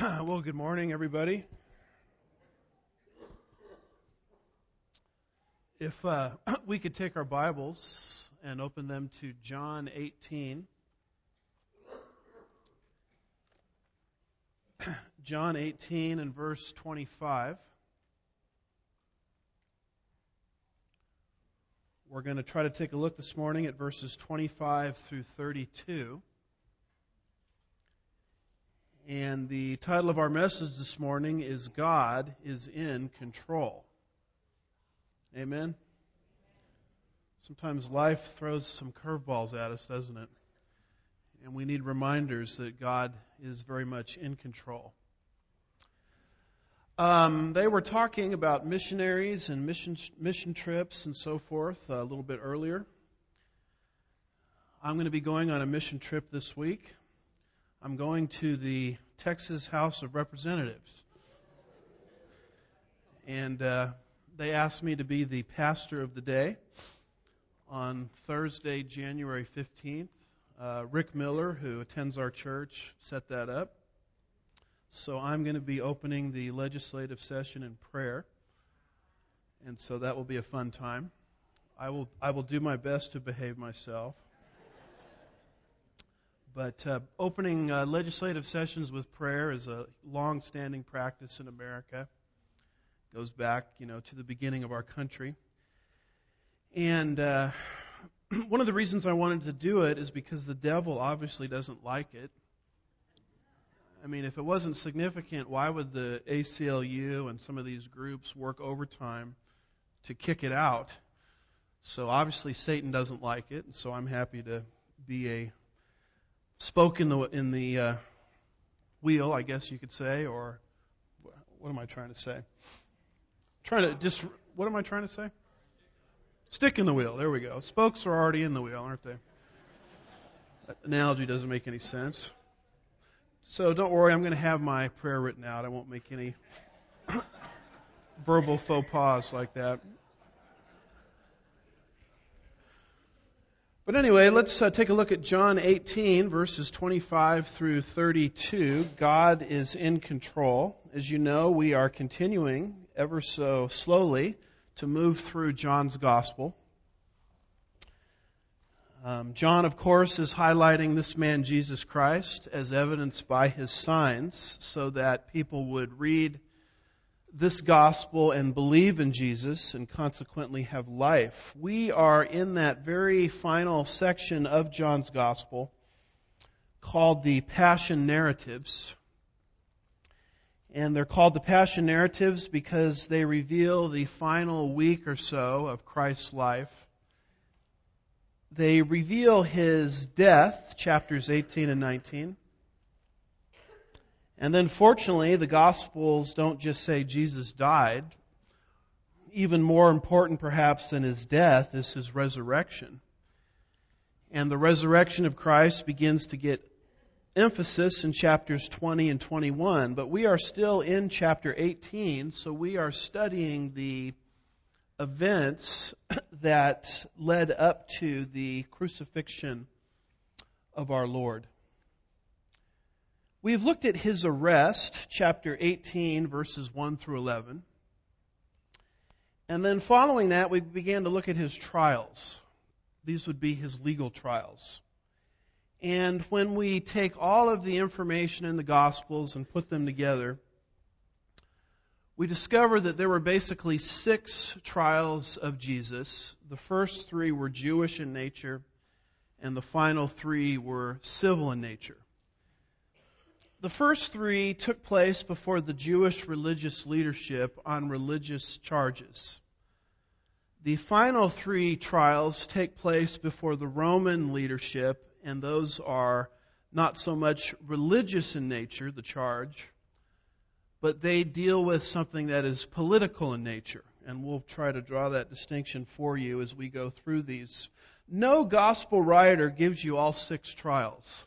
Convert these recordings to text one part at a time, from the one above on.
Well, good morning, everybody. If we could take our Bibles and open them to John 18. John 18 and verse 25. We're going to try to take a look this morning at verses 25 through 32. And the title of our message this morning is God is in Control. Amen? Sometimes life throws some curveballs at us, doesn't it? And we need reminders that God is very much in control. They were talking about missionaries and mission trips and so forth a little bit earlier. I'm going to be going on a mission trip this week. I'm going to the Texas House of Representatives. And they asked me to be the pastor of the day on Thursday, January 15th. Rick Miller, who attends our church, set that up. So I'm going to be opening the legislative session in prayer. And so that will be a fun time. I will do my best to behave myself. But opening legislative sessions with prayer is a long-standing practice in America. It goes back, to the beginning of our country. And one of the reasons I wanted to do it is because the devil obviously doesn't like it. I mean, if it wasn't significant, why would the ACLU and some of these groups work overtime to kick it out? So obviously Satan doesn't like it, and so I'm happy to be a spoke in the wheel, I guess you could say, or what am I trying to say? What am I trying to say? Stick in the wheel. There we go. Spokes are already in the wheel, aren't they? That analogy doesn't make any sense. So don't worry, I'm going to have my prayer written out. I won't make any verbal faux pas like that. But anyway, let's take a look at John 18, verses 25 through 32. God is in control. As you know, we are continuing ever so slowly to move through John's Gospel. John, of course, is highlighting this man, Jesus Christ, as evidenced by his signs, so that people would read this gospel and believe in Jesus and consequently have life. We are in that very final section of John's gospel called the Passion Narratives. And they're called the Passion Narratives because they reveal the final week or so of Christ's life. They reveal his death, chapters 18 and 19. And then fortunately, the Gospels don't just say Jesus died. Even more important perhaps than his death is his resurrection. And the resurrection of Christ begins to get emphasis in chapters 20 and 21. But we are still in chapter 18, so we are studying the events that led up to the crucifixion of our Lord. We've looked at his arrest, chapter 18, verses 1 through 11. And then following that, we began to look at his trials. These would be his legal trials. And when we take all of the information in the Gospels and put them together, we discover that there were basically 6 trials of Jesus. The first 3 were Jewish in nature, and the final 3 were civil in nature. The first 3 took place before the Jewish religious leadership on religious charges. The final 3 trials take place before the Roman leadership, and those are not so much religious in nature, the charge, but they deal with something that is political in nature. And we'll try to draw that distinction for you as we go through these. No gospel writer gives you all 6 trials.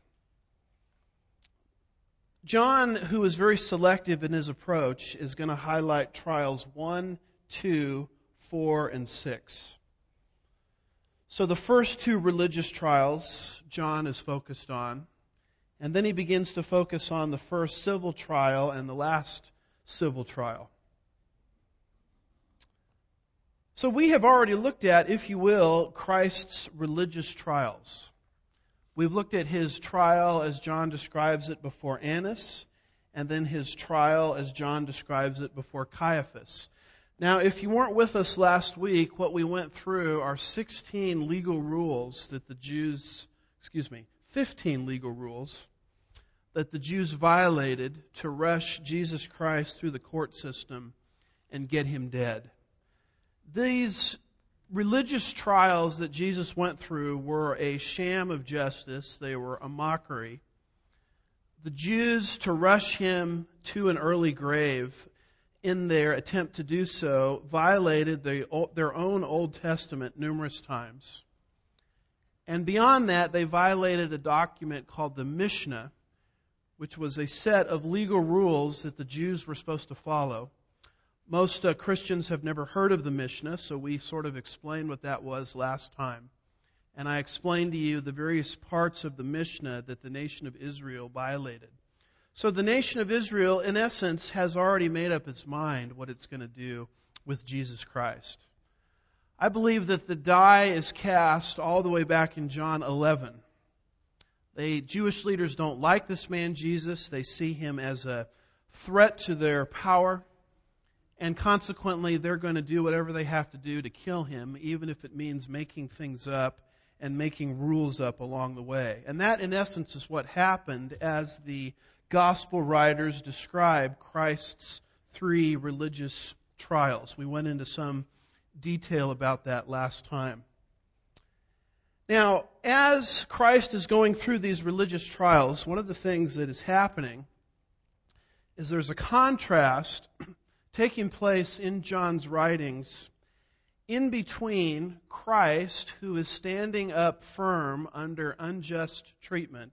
John, who is very selective in his approach, is going to highlight trials 1, 2, 4, and 6. So the first 2 religious trials John is focused on. And then he begins to focus on the first civil trial and the last civil trial. So we have already looked at, if you will, Christ's religious trials. We've looked at his trial as John describes it before Annas, and then his trial as John describes it before Caiaphas. Now, if you weren't with us last week, what we went through are 15 legal rules that the Jews violated to rush Jesus Christ through the court system and get him dead. These religious trials that Jesus went through were a sham of justice. They were a mockery. The Jews, to rush him to an early grave in their attempt to do so, violated their own Old Testament numerous times. And beyond that, they violated a document called the Mishnah, which was a set of legal rules that the Jews were supposed to follow. Most Christians have never heard of the Mishnah, so we sort of explained what that was last time. And I explained to you the various parts of the Mishnah that the nation of Israel violated. So the nation of Israel, in essence, has already made up its mind what it's going to do with Jesus Christ. I believe that the die is cast all the way back in John 11. The Jewish leaders don't like this man Jesus. They see him as a threat to their power. And consequently, they're going to do whatever they have to do to kill him, even if it means making things up and making rules up along the way. And that, in essence, is what happened as the gospel writers describe Christ's 3 religious trials. We went into some detail about that last time. Now, as Christ is going through these religious trials, one of the things that is happening is there's a contrast taking place in John's writings in between Christ, who is standing up firm under unjust treatment,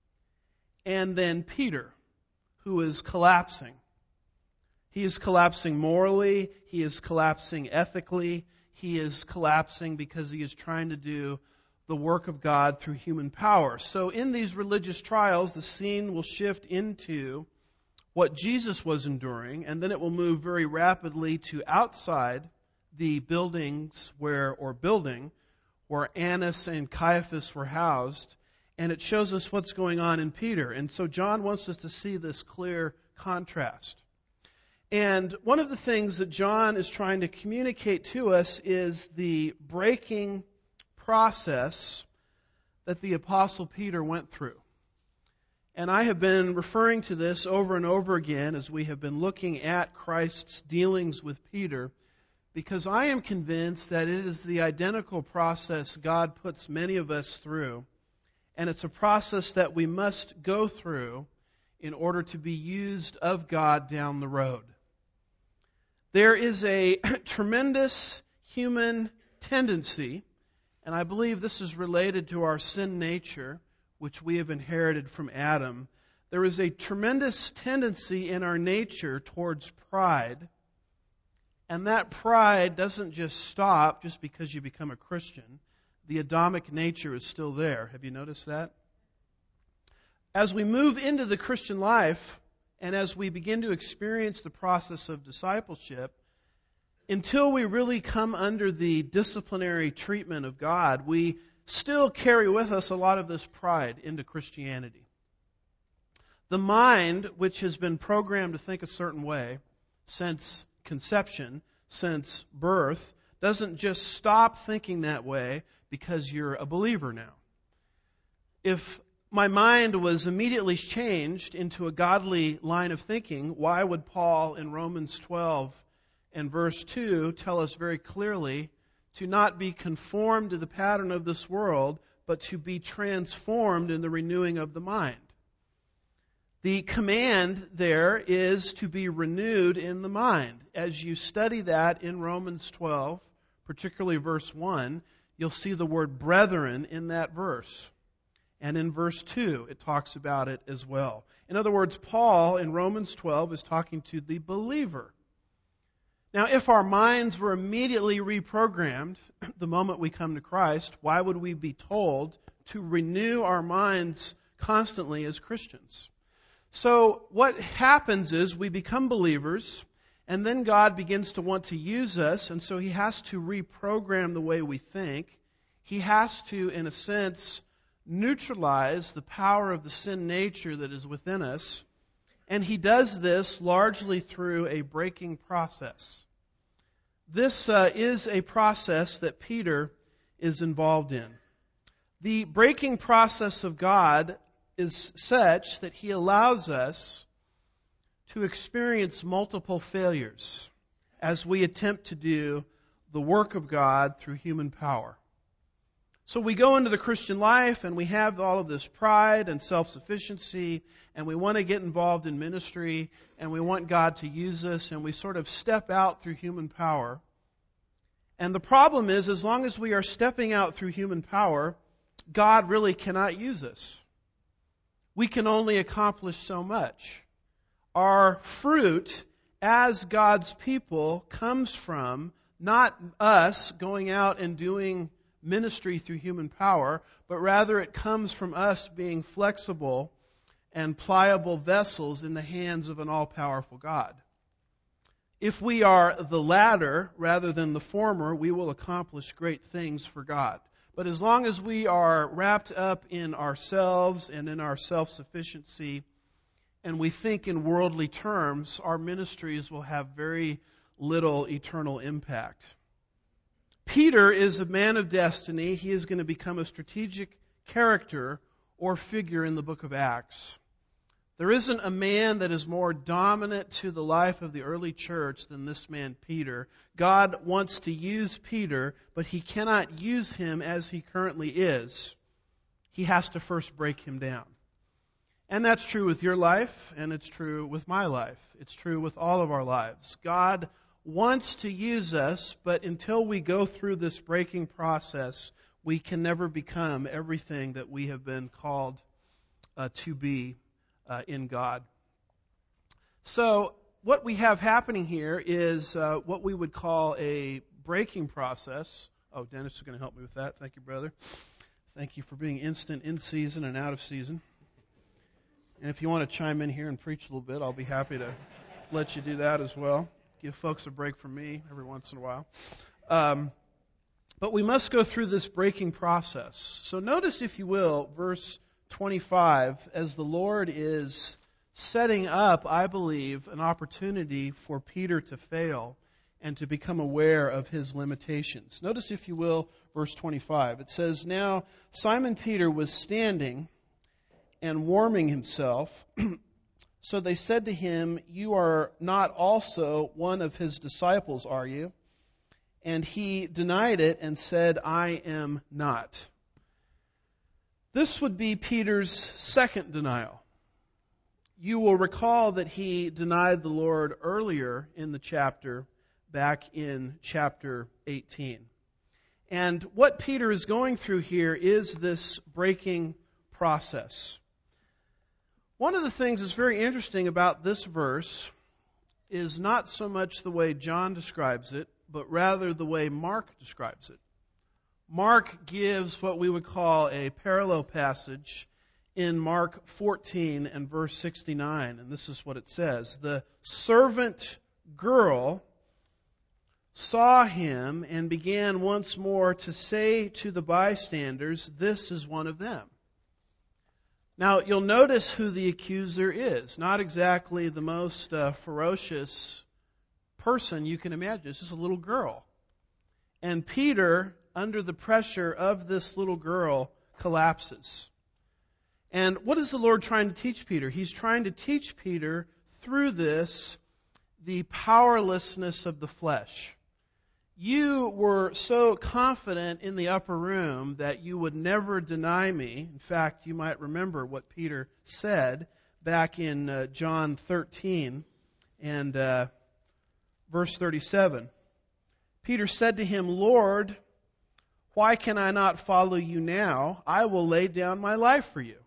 and then Peter, who is collapsing. He is collapsing morally, he is collapsing ethically, he is collapsing because he is trying to do the work of God through human power. So in these religious trials, the scene will shift into what Jesus was enduring, and then it will move very rapidly to outside the building where Annas and Caiaphas were housed, and it shows us what's going on in Peter. And so John wants us to see this clear contrast. And one of the things that John is trying to communicate to us is the breaking process that the Apostle Peter went through. And I have been referring to this over and over again as we have been looking at Christ's dealings with Peter, because I am convinced that it is the identical process God puts many of us through, and it's a process that we must go through in order to be used of God down the road. There is a tremendous human tendency, and I believe this is related to our sin nature, which we have inherited from Adam. There is a tremendous tendency in our nature towards pride, and that pride doesn't just stop just because you become a Christian. The Adamic nature is still there. Have you noticed that? As we move into the Christian life, and as we begin to experience the process of discipleship, until we really come under the disciplinary treatment of God, we still carry with us a lot of this pride into Christianity. The mind, which has been programmed to think a certain way since conception, since birth, doesn't just stop thinking that way because you're a believer now. If my mind was immediately changed into a godly line of thinking, why would Paul in Romans 12 and verse 2 tell us very clearly to not be conformed to the pattern of this world, but to be transformed in the renewing of the mind? The command there is to be renewed in the mind. As you study that in Romans 12, particularly verse 1, you'll see the word brethren in that verse. And in verse 2, it talks about it as well. In other words, Paul in Romans 12 is talking to the believer. Now, if our minds were immediately reprogrammed the moment we come to Christ, why would we be told to renew our minds constantly as Christians. So what happens is we become believers, and then God begins to want to use us, and so He has to reprogram the way we think. He has to, in a sense, neutralize the power of the sin nature that is within us, and He does this largely through a breaking process. This is a process that Peter is involved in. The breaking process of God is such that He allows us to experience multiple failures as we attempt to do the work of God through human power. So we go into the Christian life and we have all of this pride and self-sufficiency, and we want to get involved in ministry, and we want God to use us, and we sort of step out through human power. And the problem is, as long as we are stepping out through human power, God really cannot use us. We can only accomplish so much. Our fruit as God's people comes from not us going out and doing ministry through human power, but rather it comes from us being flexible and pliable vessels in the hands of an all-powerful God. If we are the latter rather than the former, we will accomplish great things for God. But as long as we are wrapped up in ourselves and in our self-sufficiency, and we think in worldly terms, our ministries will have very little eternal impact. Peter is a man of destiny. He is going to become a strategic character or figure in the book of Acts. There isn't a man that is more dominant to the life of the early church than this man, Peter. God wants to use Peter, but He cannot use him as he currently is. He has to first break him down. And that's true with your life, and it's true with my life. It's true with all of our lives. God wants to use us, but until we go through this breaking process, we can never become everything that we have been called to be in God. So what we have happening here is what we would call a breaking process. Oh, Dennis is going to help me with that. Thank you, brother. Thank you for being instant in season and out of season. And if you want to chime in here and preach a little bit, I'll be happy to let you do that as well. Give folks a break from me every once in a while. But we must go through this breaking process. So notice, if you will, verse 25, as the Lord is setting up, I believe, an opportunity for Peter to fail and to become aware of his limitations. Notice, if you will, verse 25. It says, "Now Simon Peter was standing and warming himself. So they said to him, 'You are not also one of his disciples, are you?' And he denied it and said, 'I am not.'" This would be Peter's second denial. You will recall that he denied the Lord earlier in the chapter, back in chapter 18. And what Peter is going through here is this breaking process. One of the things that's very interesting about this verse is not so much the way John describes it, but rather the way Mark describes it. Mark gives what we would call a parallel passage in Mark 14 and verse 69, and this is what it says. "The servant girl saw him and began once more to say to the bystanders, 'This is one of them.'" Now, you'll notice who the accuser is. Not exactly the most ferocious person you can imagine. It's just a little girl. And Peter, under the pressure of this little girl, collapses. And what is the Lord trying to teach Peter? He's trying to teach Peter through this the powerlessness of the flesh. You were so confident in the upper room that you would never deny me. In fact, you might remember what Peter said back in John 13 and verse 37. Peter said to him, "Lord, why can I not follow you now? I will lay down my life for you."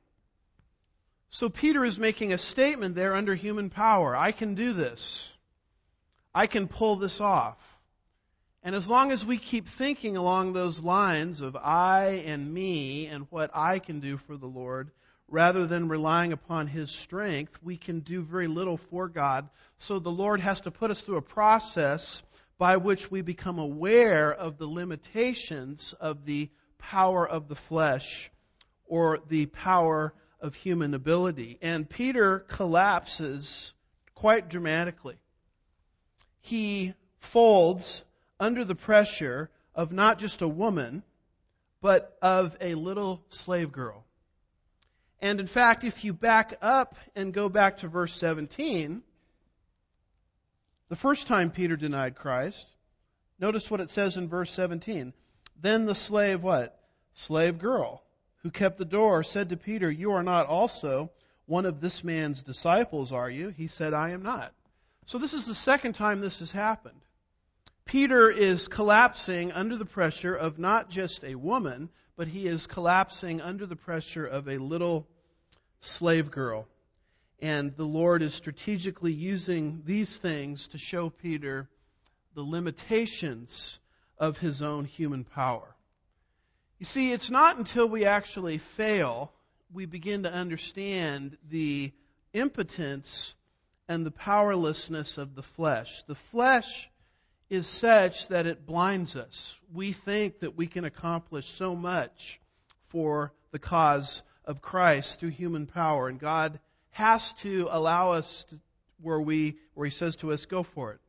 So Peter is making a statement there under human power. I can do this. I can pull this off. And as long as we keep thinking along those lines of I and me and what I can do for the Lord, rather than relying upon His strength, we can do very little for God. So the Lord has to put us through a process by which we become aware of the limitations of the power of the flesh or the power of human ability. And Peter collapses quite dramatically. He folds under the pressure of not just a woman, but of a little slave girl. And in fact, if you back up and go back to verse 17, the first time Peter denied Christ, notice what it says in verse 17. Then the slave, what? Slave girl, who kept the door, said to Peter, "You are not also one of this man's disciples, are you?" He said, "I am not." So this is the second time this has happened. Peter is collapsing under the pressure of not just a woman, but he is collapsing under the pressure of a little slave girl. And the Lord is strategically using these things to show Peter the limitations of his own human power. You see, it's not until we actually fail we begin to understand the impotence and the powerlessness of the flesh. The flesh is such that it blinds us. We think that we can accomplish so much for the cause of Christ through human power, and God has to allow us to, where He says to us, "Go for it."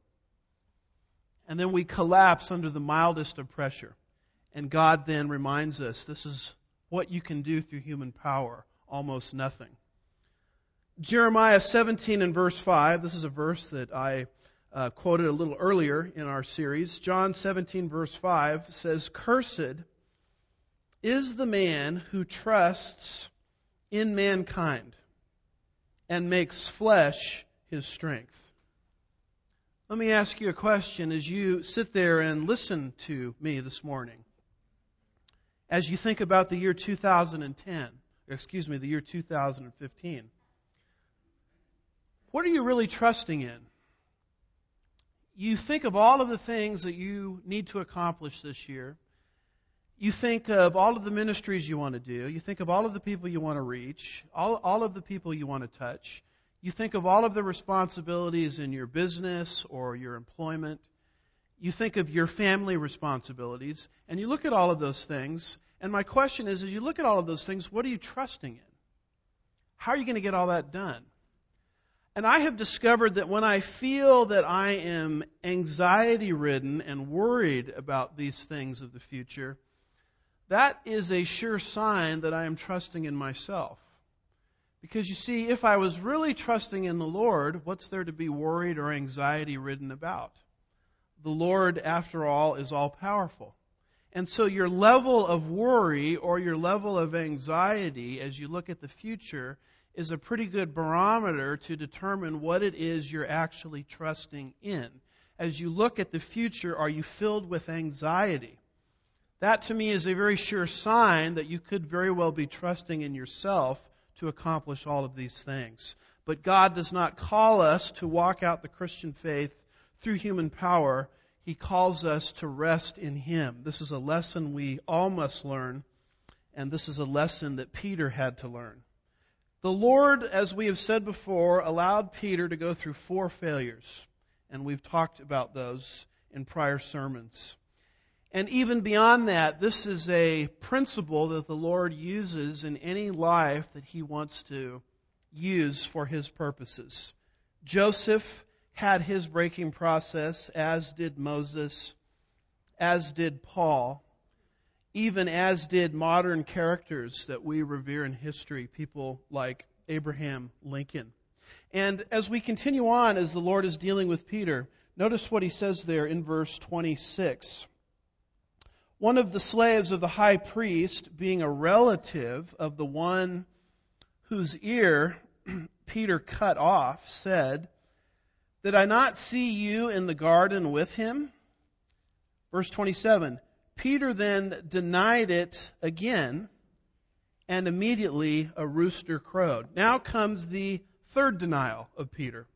And then we collapse under the mildest of pressure. And God then reminds us, this is what you can do through human power, almost nothing. Jeremiah 17 and verse 5, this is a verse that I quoted a little earlier in our series. John 17 verse 5 says, "Cursed is the man who trusts in mankind and makes flesh his strength." Let me ask you a question as you sit there and listen to me this morning. As you think about the year 2015, what are you really trusting in? You think of all of the things that you need to accomplish this year. You think of all of the ministries you want to do. You think of all of the people you want to reach, all of the people you want to touch. You think of all of the responsibilities in your business or your employment. You think of your family responsibilities, and you look at all of those things, and my question is, as you look at all of those things, what are you trusting in? How are you going to get all that done? And I have discovered that when I feel that I am anxiety-ridden and worried about these things of the future, that is a sure sign that I am trusting in myself. Because you see, if I was really trusting in the Lord, what's there to be worried or anxiety-ridden about? The Lord, after all, is all-powerful. And so your level of worry or your level of anxiety as you look at the future is a pretty good barometer to determine what it is you're actually trusting in. As you look at the future, are you filled with anxiety? That to me is a very sure sign that you could very well be trusting in yourself to accomplish all of these things. But God does not call us to walk out the Christian faith through human power. He calls us to rest in Him. This is a lesson we all must learn, and this is a lesson that Peter had to learn. The Lord, as we have said before, allowed Peter to go through 4 failures, and we've talked about those in prior sermons. And even beyond that, this is a principle that the Lord uses in any life that He wants to use for His purposes. Joseph had his breaking process, as did Moses, as did Paul, even as did modern characters that we revere in history, people like Abraham Lincoln. And as we continue on, as the Lord is dealing with Peter, notice what he says there in verse 26. One of the slaves of the high priest, being a relative of the one whose ear Peter cut off, said, "Did I not see you in the garden with him?" Verse 27, Peter then denied it again, and immediately a rooster crowed. Now comes the third denial of Peter.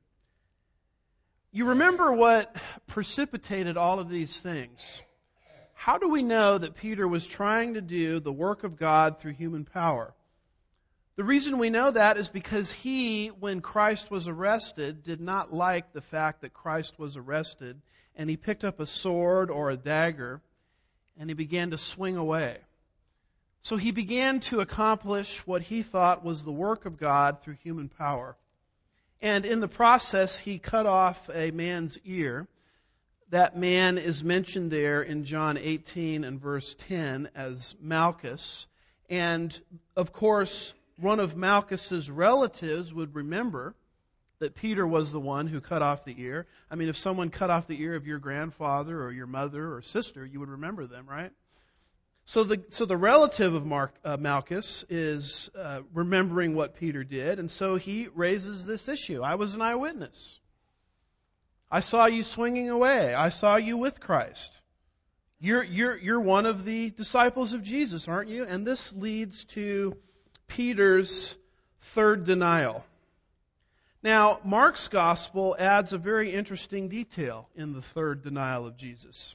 You remember what precipitated all of these things. How do we know that Peter was trying to do the work of God through human power? The reason we know that is because he, when Christ was arrested, did not like the fact that Christ was arrested, and he picked up a sword or a dagger, and he began to swing away. So he began to accomplish what he thought was the work of God through human power. And in the process, he cut off a man's ear. That man is mentioned there in John 18 and verse 10 as Malchus. And, of course, one of Malchus's relatives would remember that Peter was the one who cut off the ear. I mean, if someone cut off the ear of your grandfather or your mother or sister, you would remember them, right? So the relative of Malchus is remembering what Peter did, and so he raises this issue. I was an eyewitness. I saw you swinging away. I saw you with Christ. You're one of the disciples of Jesus, aren't you? And this leads to Peter's third denial. Now, Mark's gospel adds a very interesting detail in the third denial of Jesus.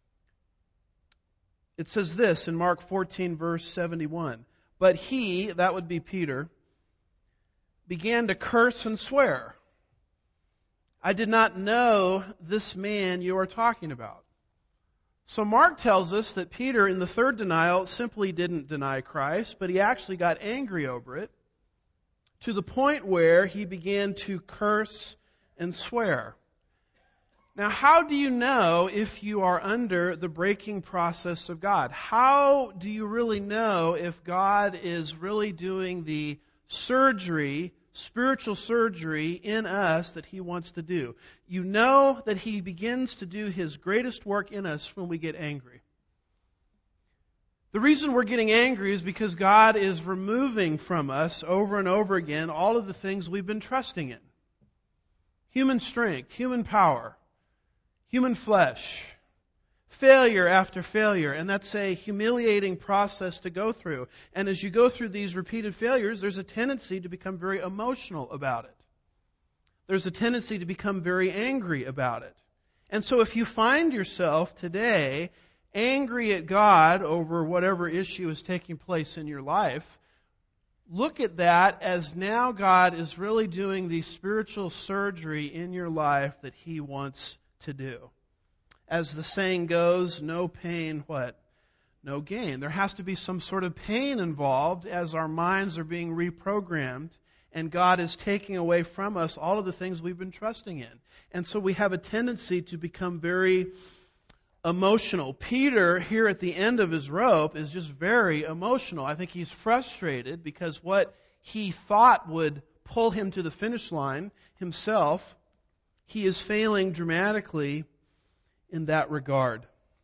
It says this in Mark 14, verse 71. But he, that would be Peter, began to curse and swear. I did not know this man you are talking about. So Mark tells us that Peter, in the third denial, simply didn't deny Christ, but he actually got angry over it to the point where he began to curse and swear. Now, how do you know if you are under the breaking process of God? How do you really know if God is really doing the surgery, spiritual surgery in us that He wants to do? You know that He begins to do His greatest work in us when we get angry. The reason we're getting angry is because God is removing from us over and over again all of the things we've been trusting in. Human strength, human power, human flesh, failure after failure, and that's a humiliating process to go through. And as you go through these repeated failures, there's a tendency to become very emotional about it. There's a tendency to become very angry about it. And so if you find yourself today angry at God over whatever issue is taking place in your life, look at that as now God is really doing the spiritual surgery in your life that He wants to do. As the saying goes, no pain, what? No gain. There has to be some sort of pain involved as our minds are being reprogrammed and God is taking away from us all of the things we've been trusting in. And so we have a tendency to become very emotional. Peter, here at the end of his rope, is just very emotional. I think he's frustrated because what he thought would pull him to the finish line himself, he is failing dramatically in that regard.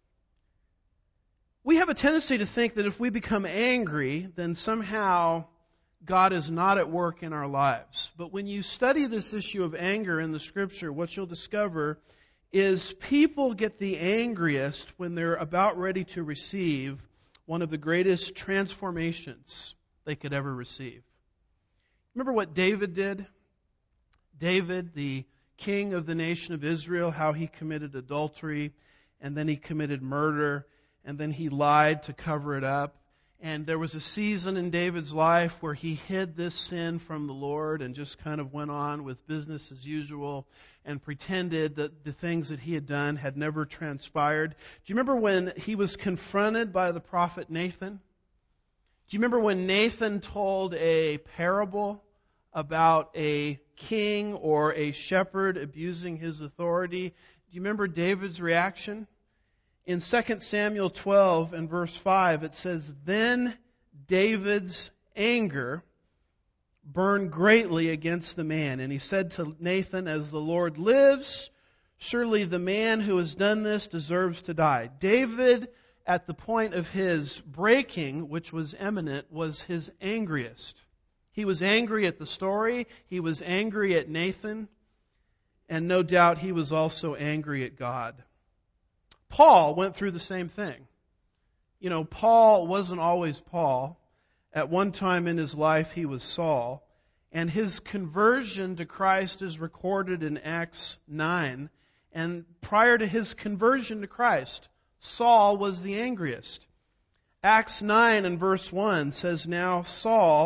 We have a tendency to think that if we become angry, then somehow God is not at work in our lives. But when you study this issue of anger in the Scripture, what you'll discover is people get the angriest when they're about ready to receive one of the greatest transformations they could ever receive. Remember what David did? David, the king of the nation of Israel, how he committed adultery, and then he committed murder, and then he lied to cover it up. And there was a season in David's life where he hid this sin from the Lord and just kind of went on with business as usual and pretended that the things that he had done had never transpired. Do you remember when he was confronted by the prophet Nathan? Do you remember when Nathan told a parable about a king or a shepherd abusing his authority? Do you remember David's reaction? In 2 Samuel 12 and verse 5, it says, Then David's anger burned greatly against the man. And he said to Nathan, As the Lord lives, surely the man who has done this deserves to die. David, at the point of his breaking, which was imminent, was his angriest. He was angry at the story. He was angry at Nathan. And no doubt he was also angry at God. Paul went through the same thing. You know, Paul wasn't always Paul. At one time in his life, he was Saul. And his conversion to Christ is recorded in Acts 9. And prior to his conversion to Christ, Saul was the angriest. Acts 9 and verse 1 says, Now Saul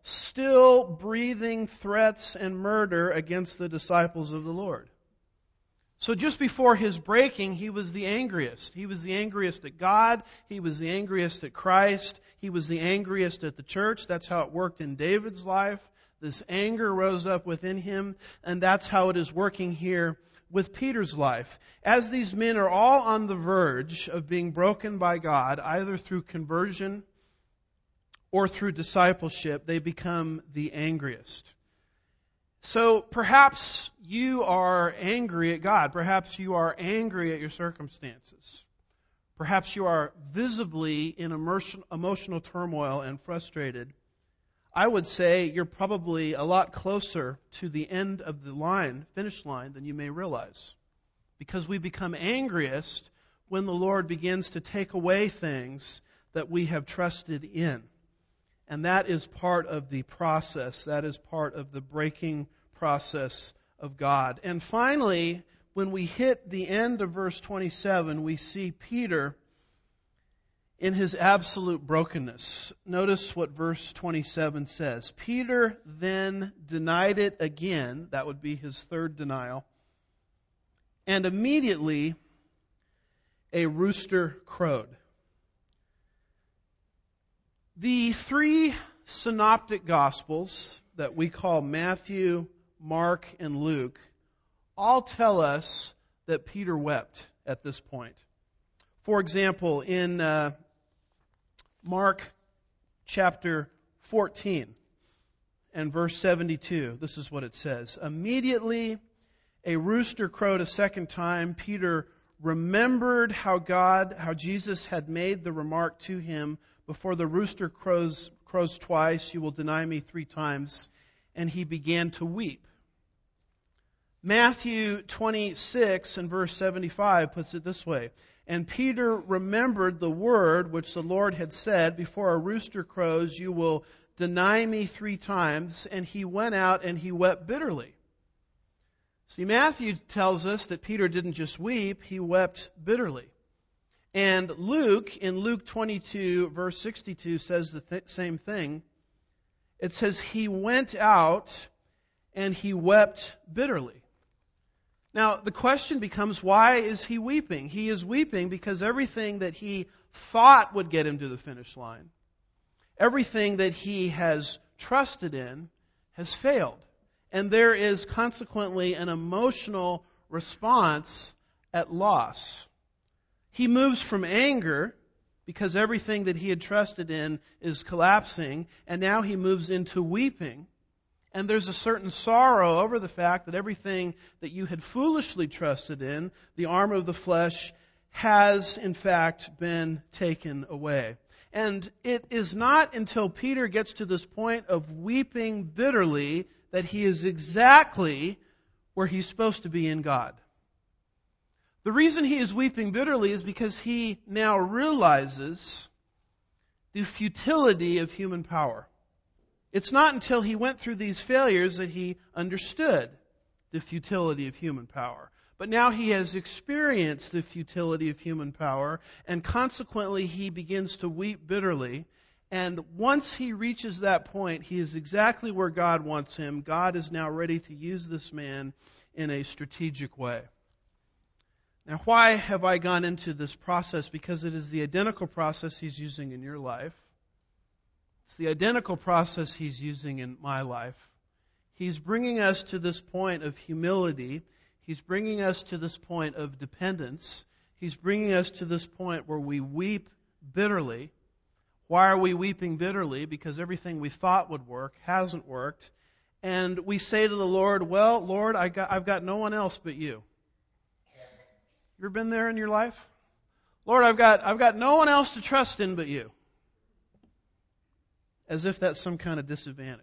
still breathing threats and murder against the disciples of the Lord. So just before his breaking, he was the angriest. He was the angriest at God. He was the angriest at Christ. He was the angriest at the church. That's how it worked in David's life. This anger rose up within him, and that's how it is working here with Peter's life. As these men are all on the verge of being broken by God, either through conversion or through discipleship, they become the angriest. So perhaps you are angry at God. Perhaps you are angry at your circumstances. Perhaps you are visibly in emotional turmoil and frustrated. I would say you're probably a lot closer to the end of the finish line, than you may realize. Because we become angriest when the Lord begins to take away things that we have trusted in. And that is part of the process. That is part of the breaking process of God. And finally, when we hit the end of verse 27, we see Peter in his absolute brokenness. Notice what verse 27 says. Peter then denied it again. That would be his third denial. And immediately a rooster crowed. The three synoptic gospels that we call Matthew, Mark, and Luke all tell us that Peter wept at this point. For example, in Mark chapter 14 and verse 72, this is what it says. Immediately a rooster crowed a second time. Peter remembered how Jesus had made the remark to him, before the rooster crows twice, you will deny me 3 times. And he began to weep. Matthew 26 and verse 75 puts it this way. And Peter remembered the word which the Lord had said, before a rooster crows, you will deny me 3 times. And he went out and he wept bitterly. See, Matthew tells us that Peter didn't just weep, he wept bitterly. And Luke, in Luke 22, verse 62, says the same thing. It says, he went out and he wept bitterly. Now, the question becomes, why is he weeping? He is weeping because everything that he thought would get him to the finish line, everything that he has trusted in, has failed. And there is consequently an emotional response at loss. He moves from anger because everything that he had trusted in is collapsing, and now he moves into weeping. And there's a certain sorrow over the fact that everything that you had foolishly trusted in, the arm of the flesh, has in fact been taken away. And it is not until Peter gets to this point of weeping bitterly that he is exactly where he's supposed to be in God. The reason he is weeping bitterly is because he now realizes the futility of human power. It's not until he went through these failures that he understood the futility of human power. But now he has experienced the futility of human power, and consequently he begins to weep bitterly. And once he reaches that point, he is exactly where God wants him. God is now ready to use this man in a strategic way. Now, why have I gone into this process? Because it is the identical process he's using in your life. It's the identical process he's using in my life. He's bringing us to this point of humility. He's bringing us to this point of dependence. He's bringing us to this point where we weep bitterly. Why are we weeping bitterly? Because everything we thought would work hasn't worked. And we say to the Lord, well, Lord, I've got no one else but you. You ever been there in your life? Lord, I've got no one else to trust in but you. As if that's some kind of disadvantage.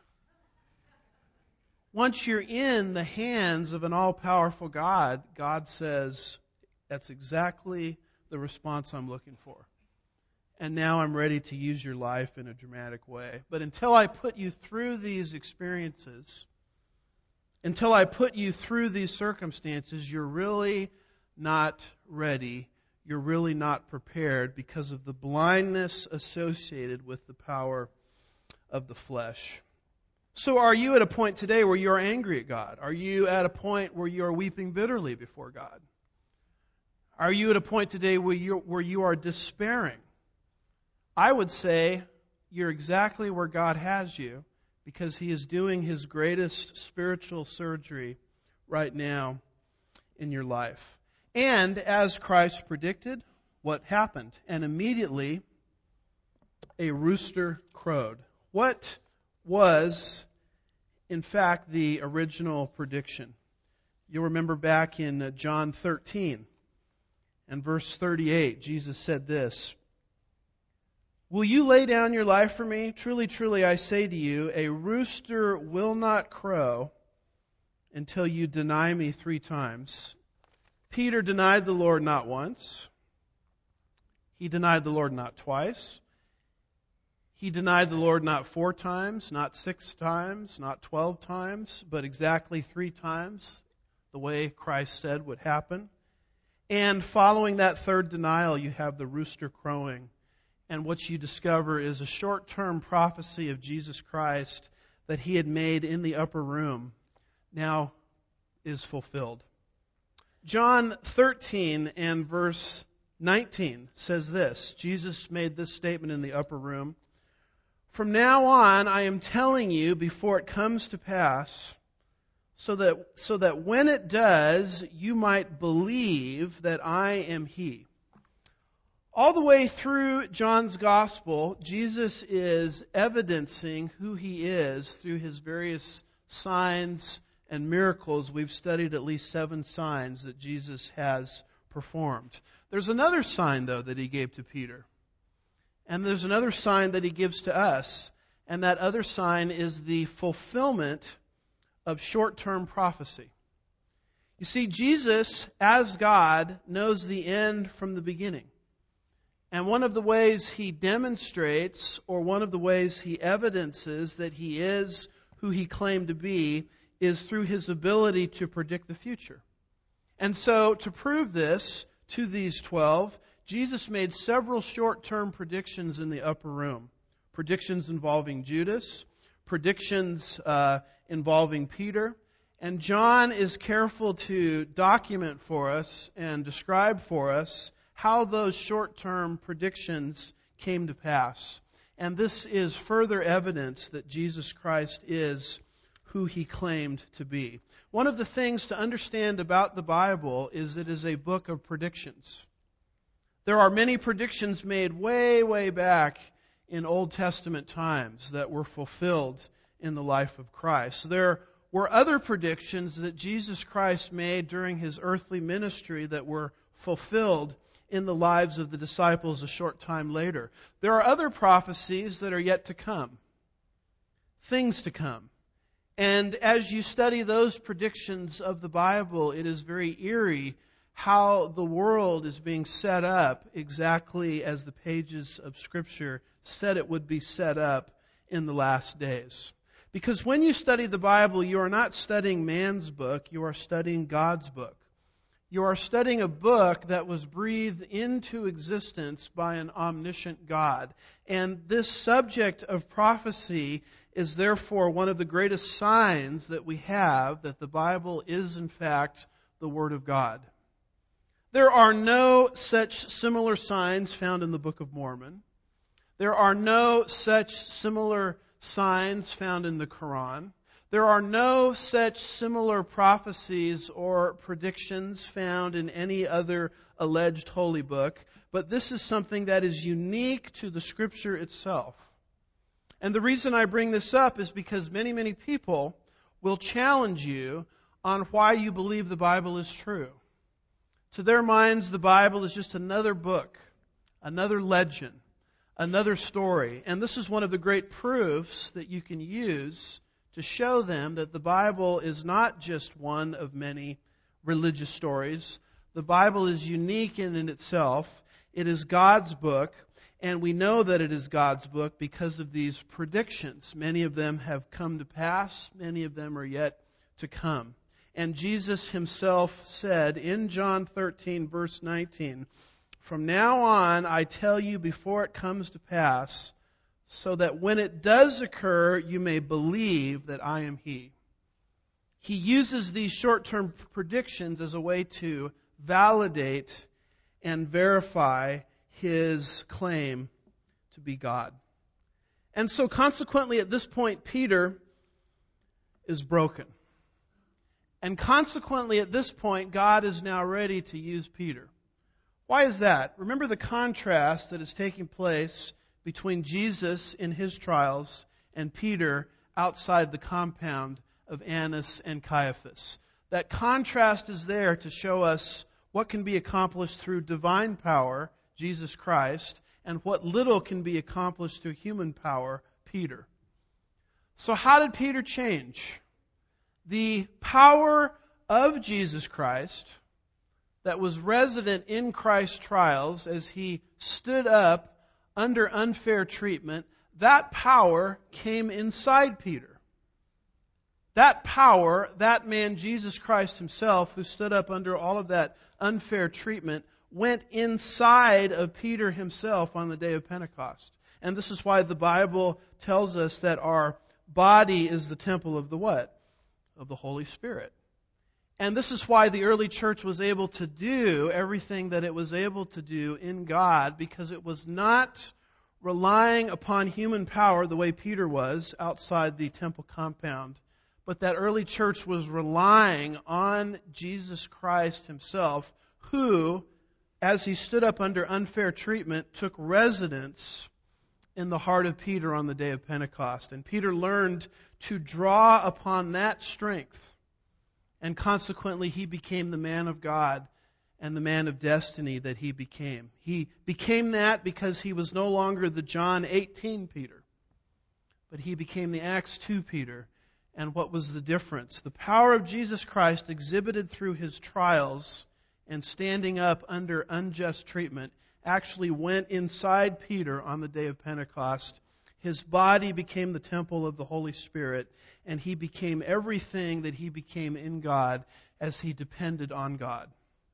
Once you're in the hands of an all-powerful God, God says, that's exactly the response I'm looking for. And now I'm ready to use your life in a dramatic way. But until I put you through these experiences, until I put you through these circumstances, you're really not ready. You're really not prepared because of the blindness associated with the power of the flesh. So are you at a point today where you are angry at God? Are you at a point where you are weeping bitterly before God? Are you at a point today where you are despairing? I would say you're exactly where God has you, because He is doing His greatest spiritual surgery right now in your life. And as Christ predicted, what happened? And immediately a rooster crowed. What was, in fact, the original prediction? You'll remember back in John 13 and verse 38, Jesus said this, "Will you lay down your life for me? Truly, truly, I say to you, a rooster will not crow until you deny me 3 times. Peter denied the Lord not once. He denied the Lord not twice. He denied the Lord not 4 times, not 6 times, not 12 times, but exactly 3 times, the way Christ said would happen. And following that third denial, you have the rooster crowing. And what you discover is a short-term prophecy of Jesus Christ that He had made in the upper room now is fulfilled. John 13 and verse 19 says this. Jesus made this statement in the upper room. "From now on, I am telling you before it comes to pass, so that when it does, you might believe that I am He." All the way through John's Gospel, Jesus is evidencing who He is through His various signs and miracles. We've studied at least 7 signs that Jesus has performed. There's another sign, though, that He gave to Peter. And there's another sign that He gives to us. And that other sign is the fulfillment of short-term prophecy. You see, Jesus, as God, knows the end from the beginning. And one of the ways He demonstrates, or one of the ways He evidences that He is who He claimed to be, is through His ability to predict the future. And so, to prove this to these 12, Jesus made several short-term predictions in the upper room. Predictions involving Judas, predictions involving Peter. And John is careful to document for us and describe for us how those short-term predictions came to pass. And this is further evidence that Jesus Christ is who He claimed to be. One of the things to understand about the Bible is it is a book of predictions. There are many predictions made way, way back in Old Testament times that were fulfilled in the life of Christ. There were other predictions that Jesus Christ made during His earthly ministry that were fulfilled in the lives of the disciples a short time later. There are other prophecies that are yet to come. Things to come. And as you study those predictions of the Bible, it is very eerie how the world is being set up exactly as the pages of Scripture said it would be set up in the last days. Because when you study the Bible, you are not studying man's book, you are studying God's book. You are studying a book that was breathed into existence by an omniscient God. And this subject of prophecy is therefore one of the greatest signs that we have that the Bible is in fact the Word of God. There are no such similar signs found in the Book of Mormon. There are no such similar signs found in the Quran. There are no such similar prophecies or predictions found in any other alleged holy book, but this is something that is unique to the Scripture itself. And the reason I bring this up is because many, many people will challenge you on why you believe the Bible is true. To their minds, the Bible is just another book, another legend, another story. And this is one of the great proofs that you can use to show them that the Bible is not just one of many religious stories. The Bible is unique in itself. It is God's book, and we know that it is God's book because of these predictions. Many of them have come to pass. Many of them are yet to come. And Jesus Himself said in John 13, verse 19, "From now on, I tell you before it comes to pass, so that when it does occur, you may believe that I am He. He uses these short-term predictions as a way to validate and verify His claim to be God. And so consequently, at this point, Peter is broken. And consequently, at this point, God is now ready to use Peter. Why is that? Remember the contrast that is taking place between Jesus in His trials and Peter outside the compound of Annas and Caiaphas. That contrast is there to show us what can be accomplished through divine power, Jesus Christ, and what little can be accomplished through human power, Peter. So how did Peter change? The power of Jesus Christ that was resident in Christ's trials as He stood up under unfair treatment, that power came inside Peter. That power, that man, Jesus Christ Himself, who stood up under all of that unfair treatment, went inside of Peter himself on the day of Pentecost. And this is why the Bible tells us that our body is the temple of the what? Of the Holy Spirit. And this is why the early church was able to do everything that it was able to do in God, because it was not relying upon human power the way Peter was outside the temple compound, but that early church was relying on Jesus Christ Himself, who, as He stood up under unfair treatment, took residence in the heart of Peter on the day of Pentecost. And Peter learned to draw upon that strength. And consequently, he became the man of God and the man of destiny that he became. He became that because he was no longer the John 18 Peter, but he became the Acts 2 Peter. And what was the difference? The power of Jesus Christ exhibited through His trials and standing up under unjust treatment actually went inside Peter on the day of Pentecost. His body became the temple of the Holy Spirit, and he became everything that he became in God as he depended on God.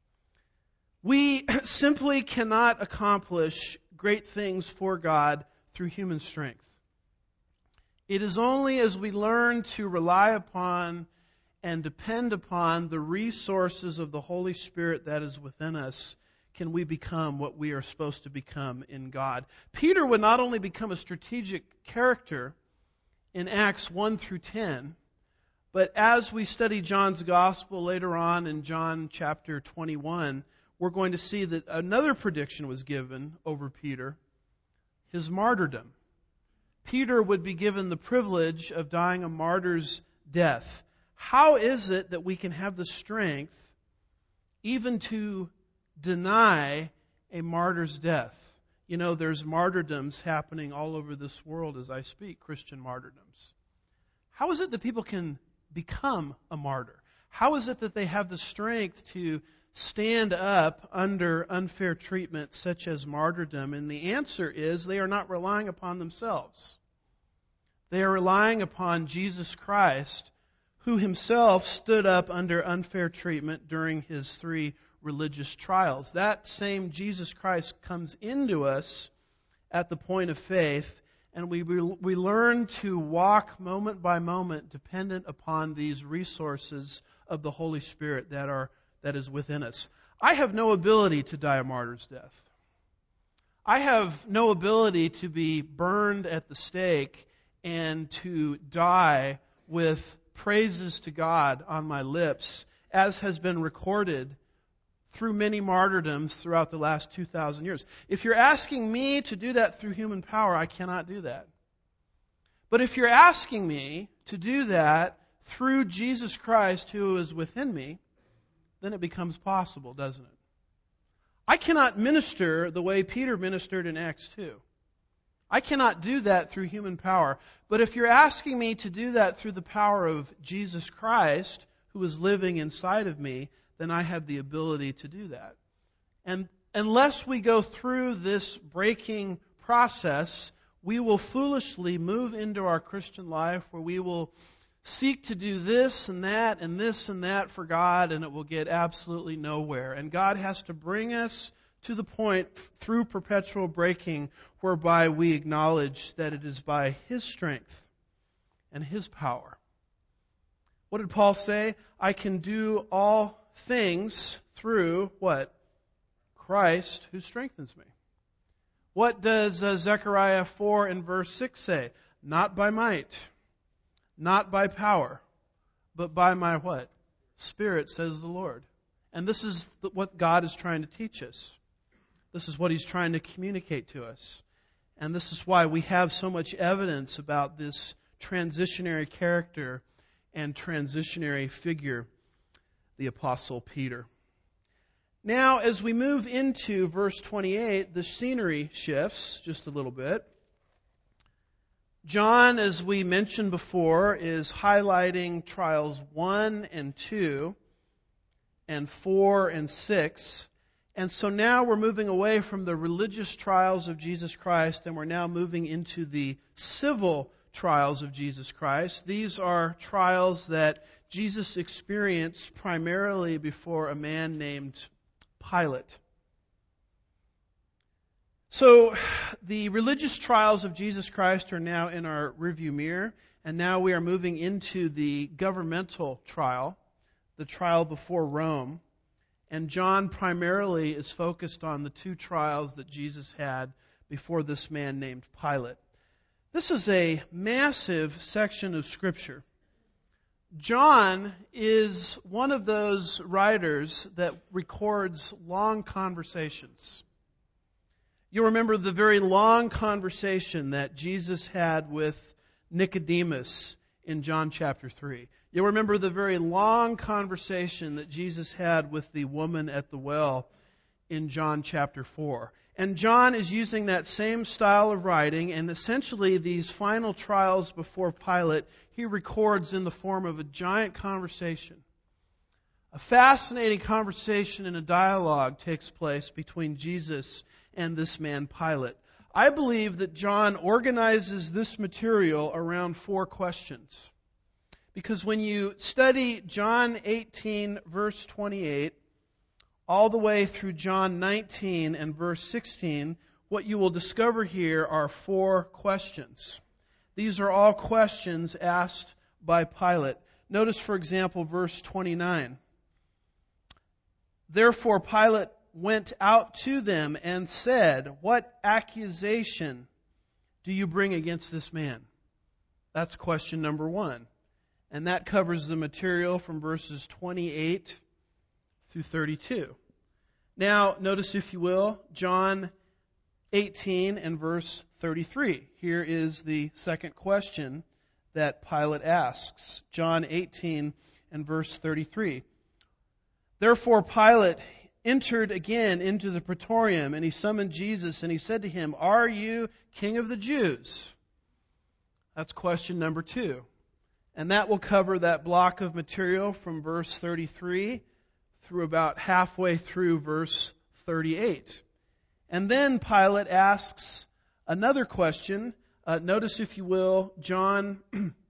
We simply cannot accomplish great things for God through human strength. It is only as we learn to rely upon and depend upon the resources of the Holy Spirit that is within us can we become what we are supposed to become in God. Peter would not only become a strategic character in Acts 1 through 10, but as we study John's Gospel later on in John chapter 21, we're going to see that another prediction was given over Peter, his martyrdom. Peter would be given the privilege of dying a martyr's death. How is it that we can have the strength even to deny a martyr's death? You know, there's martyrdoms happening all over this world as I speak, Christian martyrdoms. How is it that people can become a martyr? How is it that they have the strength to stand up under unfair treatment such as martyrdom? And the answer is they are not relying upon themselves. They are relying upon Jesus Christ, who Himself stood up under unfair treatment during His 3 religious trials. That same Jesus Christ comes into us at the point of faith, and we learn to walk moment by moment dependent upon these resources of the Holy Spirit that is within us. I have no ability to die a martyr's death. I have no ability to be burned at the stake and to die with praises to God on my lips, as has been recorded through many martyrdoms throughout the last 2,000 years. If you're asking me to do that through human power, I cannot do that. But if you're asking me to do that through Jesus Christ who is within me, then it becomes possible, doesn't it? I cannot minister the way Peter ministered in Acts 2. I cannot do that through human power. But if you're asking me to do that through the power of Jesus Christ, who is living inside of me, then I have the ability to do that. And unless we go through this breaking process, we will foolishly move into our Christian life where we will seek to do this and that for God, and it will get absolutely nowhere. And God has to bring us to the point through perpetual breaking whereby we acknowledge that it is by His strength and His power. What did Paul say? I can do all things through what? Christ who strengthens me. What does Zechariah 4 and verse 6 say? Not by might, not by power, but by my what? Spirit, says the Lord. And this is what God is trying to teach us. This is what He's trying to communicate to us. And this is why we have so much evidence about this transitionary character and transitionary figure, the Apostle Peter. Now, as we move into verse 28, the scenery shifts just a little bit. John, as we mentioned before, is highlighting trials 1 and 2 and 4 and 6. And so now we're moving away from the religious trials of Jesus Christ, and we're now moving into the civil trials of Jesus Christ. These are trials that Jesus experienced primarily before a man named Pilate. So the religious trials of Jesus Christ are now in our rearview mirror, and now we are moving into the governmental trial, the trial before Rome. And John primarily is focused on the two trials that Jesus had before this man named Pilate. This is a massive section of Scripture. John is one of those writers that records long conversations. You'll remember the very long conversation that Jesus had with Nicodemus in John chapter 3. You'll remember the very long conversation that Jesus had with the woman at the well in John chapter 4. And John is using that same style of writing, and essentially these final trials before Pilate, he records in the form of a giant conversation. A fascinating conversation and a dialogue takes place between Jesus and this man Pilate. I believe that John organizes this material around 4 questions. Because when you study John 18, verse 28, all the way through John 19 and verse 16, what you will discover here are 4 questions. These are all questions asked by Pilate. Notice, for example, verse 29. Therefore Pilate went out to them and said, what accusation do you bring against this man? That's question number 1. And that covers the material from verses 28 through 32. Now, notice, if you will, John 18 and verse 33. Here is the second question that Pilate asks. John 18 and verse 33. Therefore Pilate entered again into the praetorium, and he summoned Jesus, and he said to him, are you king of the Jews? That's question number 2. And that will cover that block of material from verse 33 through about halfway through verse 38. And then Pilate asks another question. Notice, if you will, John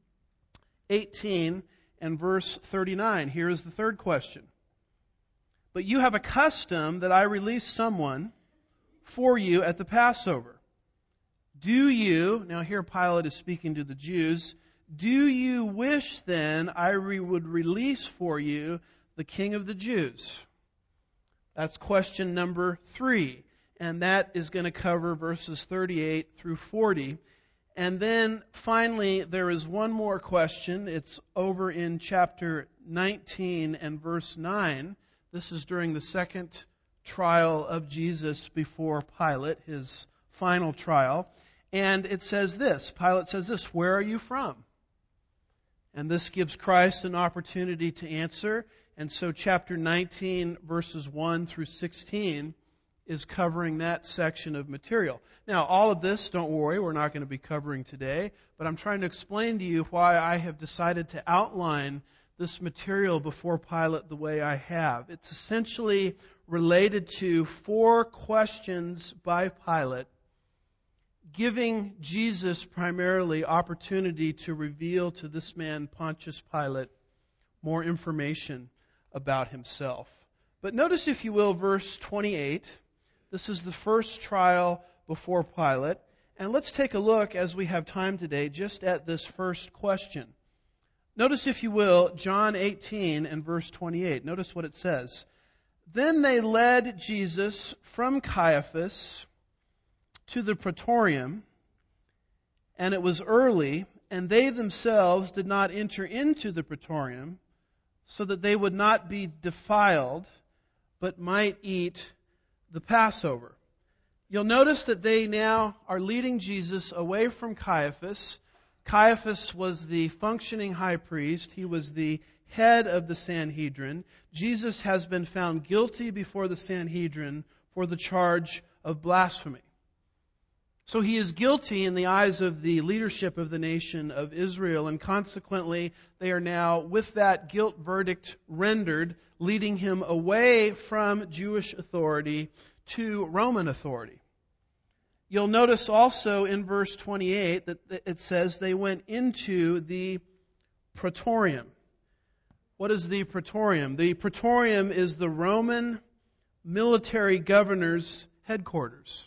18 and verse 39. Here is the third question. But you have a custom that I release someone for you at the Passover. Do you, now here Pilate is speaking to the Jews, do you wish then I would release for you the King of the Jews? That's question number 3. And that is going to cover verses 38 through 40. And then finally, there is one more question. It's over in chapter 19 and verse 9. This is during the second trial of Jesus before Pilate, his final trial. And it says this, Pilate says this, where are you from? And this gives Christ an opportunity to answer. And so chapter 19, verses 1 through 16 is covering that section of material. Now, all of this, don't worry, we're not going to be covering today, but I'm trying to explain to you why I have decided to outline this material before Pilate the way I have. It's essentially related to 4 questions by Pilate, giving Jesus primarily opportunity to reveal to this man, Pontius Pilate, more information about himself. But notice, if you will, verse 28. This is the first trial before Pilate. And let's take a look, as we have time today, just at this first question. Notice, if you will, John 18 and verse 28. Notice what it says. Then they led Jesus from Caiaphas to the praetorium, and it was early, and they themselves did not enter into the praetorium, so that they would not be defiled, but might eat the Passover. You'll notice that they now are leading Jesus away from Caiaphas. Caiaphas was the functioning high priest. He was the head of the Sanhedrin. Jesus has been found guilty before the Sanhedrin for the charge of blasphemy. So he is guilty in the eyes of the leadership of the nation of Israel, and consequently they are now, with that guilt verdict rendered, leading him away from Jewish authority to Roman authority. You'll notice also in verse 28 that it says they went into the praetorium. What is the praetorium? The praetorium is the Roman military governor's headquarters.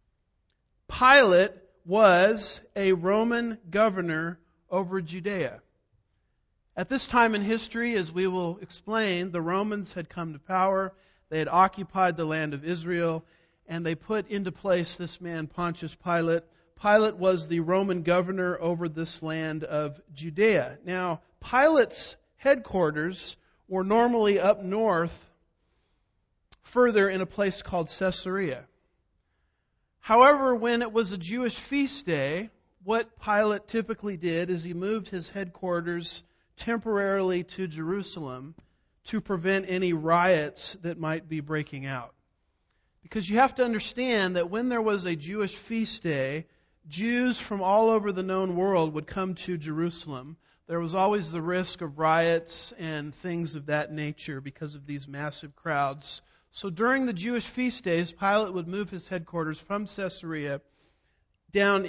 Pilate was a Roman governor over Judea. At this time in history, as we will explain, the Romans had come to power. They had occupied the land of Israel, and they put into place this man, Pontius Pilate. Pilate was the Roman governor over this land of Judea. Now, Pilate's headquarters were normally up north, further in a place called Caesarea. However, when it was a Jewish feast day, what Pilate typically did is he moved his headquarters temporarily to Jerusalem to prevent any riots that might be breaking out. Because you have to understand that when there was a Jewish feast day, Jews from all over the known world would come to Jerusalem. There was always the risk of riots and things of that nature because of these massive crowds. So during the Jewish feast days, Pilate would move his headquarters from Caesarea down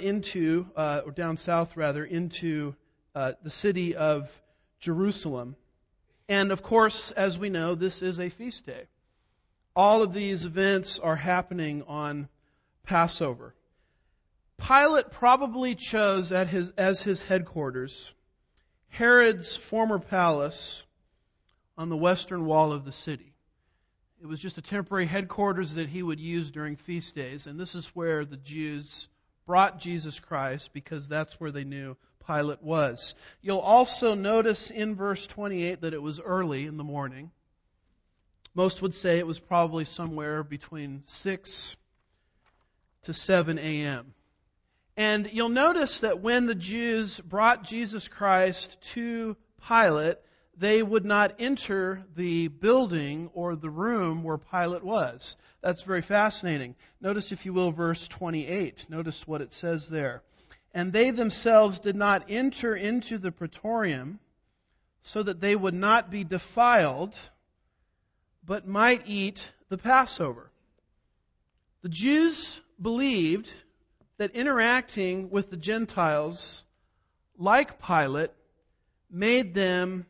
south into the city of Jerusalem. And of course, as we know, this is a feast day. All of these events are happening on Passover. Pilate probably chose as his headquarters Herod's former palace on the western wall of the city. It was just a temporary headquarters that he would use during feast days, and this is where the Jews brought Jesus Christ because that's where they knew Pilate was. You'll also notice in verse 28 that it was early in the morning. Most would say it was probably somewhere between 6 to 7 a.m. And you'll notice that when the Jews brought Jesus Christ to Pilate, they would not enter the building or the room where Pilate was. That's very fascinating. Notice, if you will, verse 28. Notice what it says there. And they themselves did not enter into the praetorium so that they would not be defiled, but might eat the Passover. The Jews believed that interacting with the Gentiles, like Pilate, made them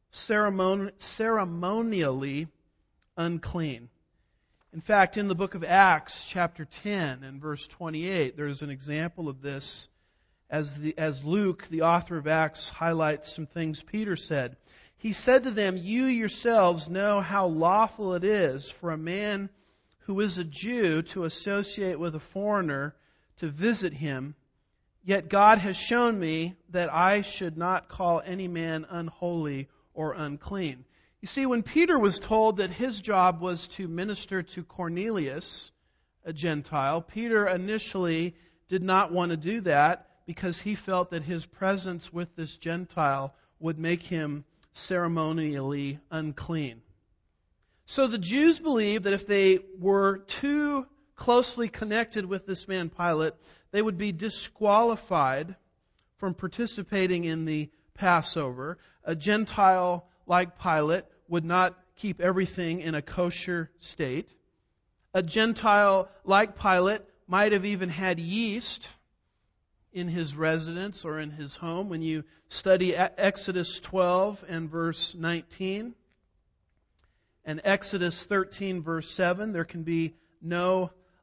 ceremonially unclean. In fact, in the book of Acts, chapter 10 and verse 28, there's an example of this as Luke, the author of Acts, highlights some things Peter said. He said to them, "You yourselves know how lawful it is for a man who is a Jew to associate with a foreigner to visit him, yet God has shown me that I should not call any man unholy or unclean." You see, when Peter was told that his job was to minister to Cornelius, a Gentile, Peter initially did not want to do that because he felt that his presence with this Gentile would make him ceremonially unclean. So the Jews believed that if they were too closely connected with this man Pilate, they would be disqualified from participating in the Passover. A Gentile like Pilate would not keep everything in a kosher state. A Gentile like Pilate might have even had yeast in his residence or in his home. When you study Exodus 12 and verse 19 and Exodus 13 verse 7, there can be no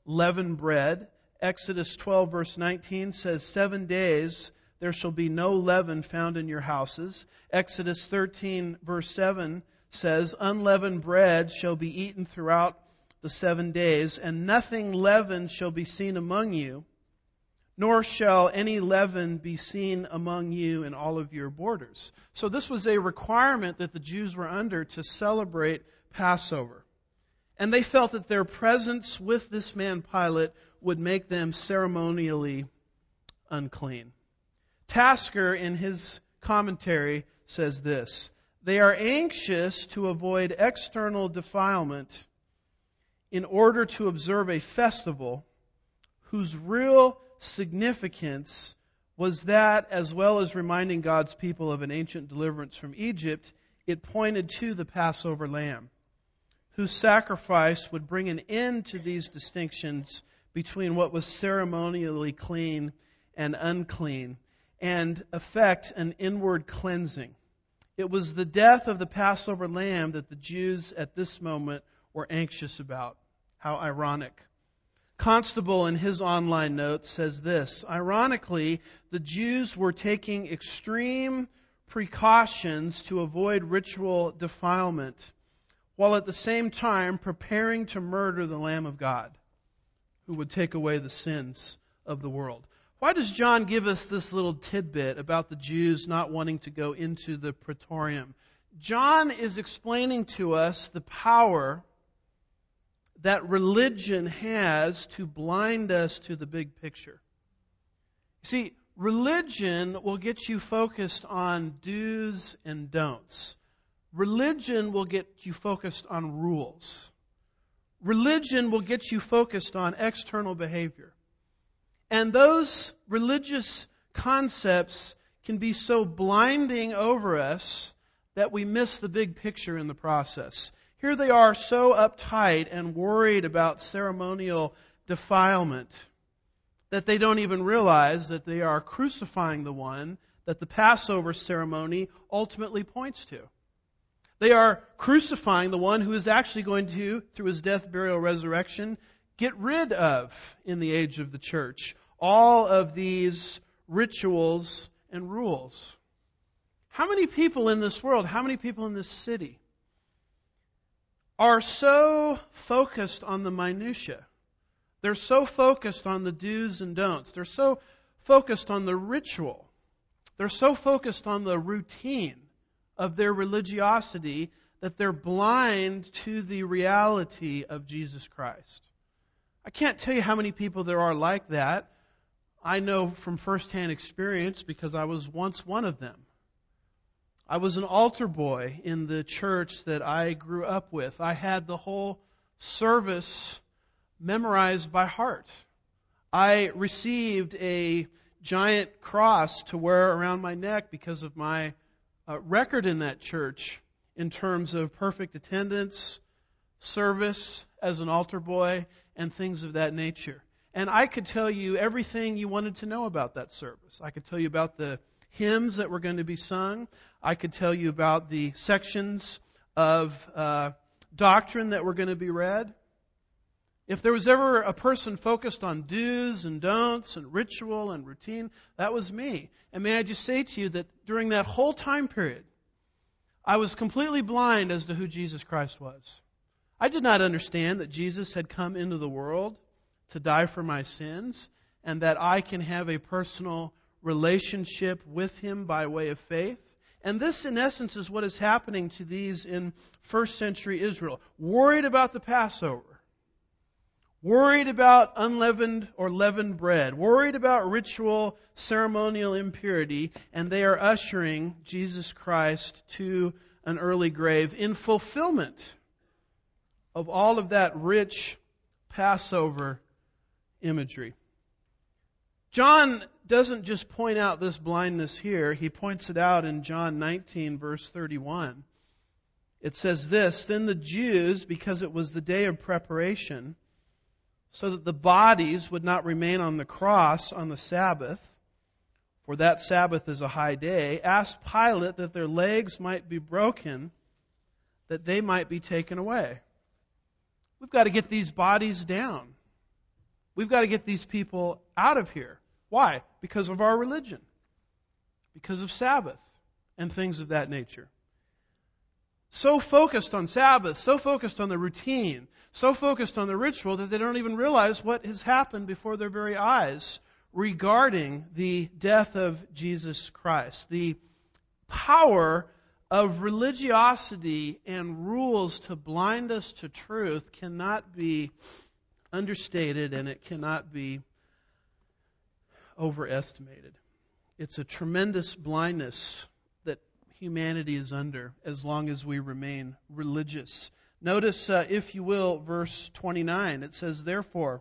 leavened bread. Exodus 12 verse 19 says, 7 days there shall be no leaven found in your houses. Exodus 13 verse 7 says, unleavened bread shall be eaten throughout the 7 days, and nothing leavened shall be seen among you, nor shall any leaven be seen among you in all of your borders. So this was a requirement that the Jews were under to celebrate Passover. And they felt that their presence with this man Pilate would make them ceremonially unclean. Tasker, in his commentary, says this: they are anxious to avoid external defilement in order to observe a festival whose real significance was that, as well as reminding God's people of an ancient deliverance from Egypt, it pointed to the Passover lamb, whose sacrifice would bring an end to these distinctions between what was ceremonially clean and unclean, and effect an inward cleansing. It was the death of the Passover lamb that the Jews at this moment were anxious about. How ironic. Constable, in his online notes, says this: ironically, the Jews were taking extreme precautions to avoid ritual defilement, while at the same time preparing to murder the Lamb of God, who would take away the sins of the world. Why does John give us this little tidbit about the Jews not wanting to go into the praetorium? John is explaining to us the power that religion has to blind us to the big picture. See, religion will get you focused on do's and don'ts. Religion will get you focused on rules. Religion will get you focused on external behavior. And those religious concepts can be so blinding over us that we miss the big picture in the process. Here they are so uptight and worried about ceremonial defilement that they don't even realize that they are crucifying the one that the Passover ceremony ultimately points to. They are crucifying the one who is actually going to, through his death, burial, resurrection, get rid of, in the age of the church, all of these rituals and rules. How many people in this world, how many people in this city are so focused on the minutia? They're so focused on the do's and don'ts. They're so focused on the ritual. They're so focused on the routine of their religiosity that they're blind to the reality of Jesus Christ. I can't tell you how many people there are like that. I know from firsthand experience because I was once one of them. I was an altar boy in the church that I grew up with. I had the whole service memorized by heart. I received a giant cross to wear around my neck because of my record in that church in terms of perfect attendance, service as an altar boy, and things of that nature. And I could tell you everything you wanted to know about that service. I could tell you about the hymns that were going to be sung. I could tell you about the sections of doctrine that were going to be read. If there was ever a person focused on do's and don'ts and ritual and routine, that was me. And may I just say to you that during that whole time period, I was completely blind as to who Jesus Christ was. I did not understand that Jesus had come into the world to die for my sins and that I can have a personal relationship with Him by way of faith. And this, in essence, is what is happening to these in first century Israel. Worried about the Passover. Worried about unleavened or leavened bread. Worried about ritual, ceremonial impurity. And they are ushering Jesus Christ to an early grave in fulfillment of all of that rich Passover imagery. John doesn't just point out this blindness here. He points it out in John 19, verse 31. It says this: Then the Jews, because it was the day of preparation, so that the bodies would not remain on the cross on the Sabbath, for that Sabbath is a high day, asked Pilate that their legs might be broken, that they might be taken away. We've got to get these bodies down. We've got to get these people out of here. Why? Because of our religion. Because of Sabbath and things of that nature. So focused on Sabbath, so focused on the routine, so focused on the ritual that they don't even realize what has happened before their very eyes regarding the death of Jesus Christ. The power of religiosity and rules to blind us to truth cannot be understated, and it cannot be overestimated. It's a tremendous blindness that humanity is under as long as we remain religious. Notice, if you will, verse 29. It says, "Therefore,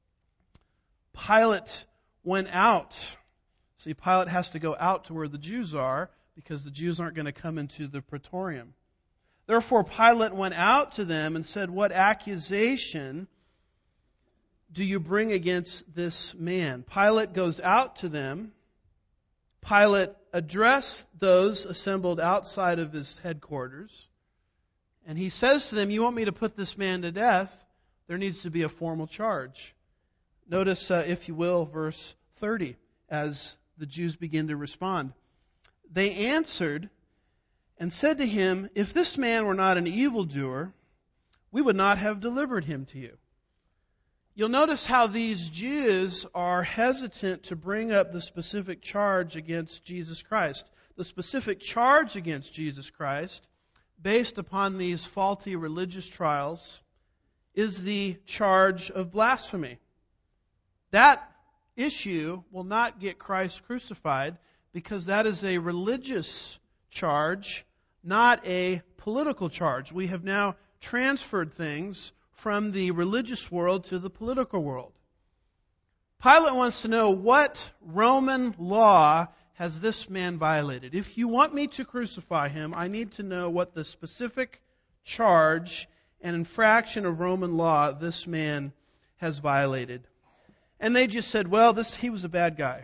Pilate went out." See, Pilate has to go out to where the Jews are because the Jews aren't going to come into the praetorium. "Therefore, Pilate went out to them and said, 'What accusation do you bring against this man?'" Pilate goes out to them. Pilate addressed those assembled outside of his headquarters. And he says to them, "You want me to put this man to death? There needs to be a formal charge." Notice, if you will, verse 30, as the Jews begin to respond. "They answered and said to him, 'If this man were not an evildoer, we would not have delivered him to you.'" You'll notice how these Jews are hesitant to bring up the specific charge against Jesus Christ. The specific charge against Jesus Christ, based upon these faulty religious trials, is the charge of blasphemy. That issue will not get Christ crucified because that is a religious charge, not a political charge. We have now transferred things from the religious world to the political world. Pilate wants to know, what Roman law has this man violated? If you want me to crucify him, I need to know what the specific charge and infraction of Roman law this man has violated. And they just said, well, he was a bad guy.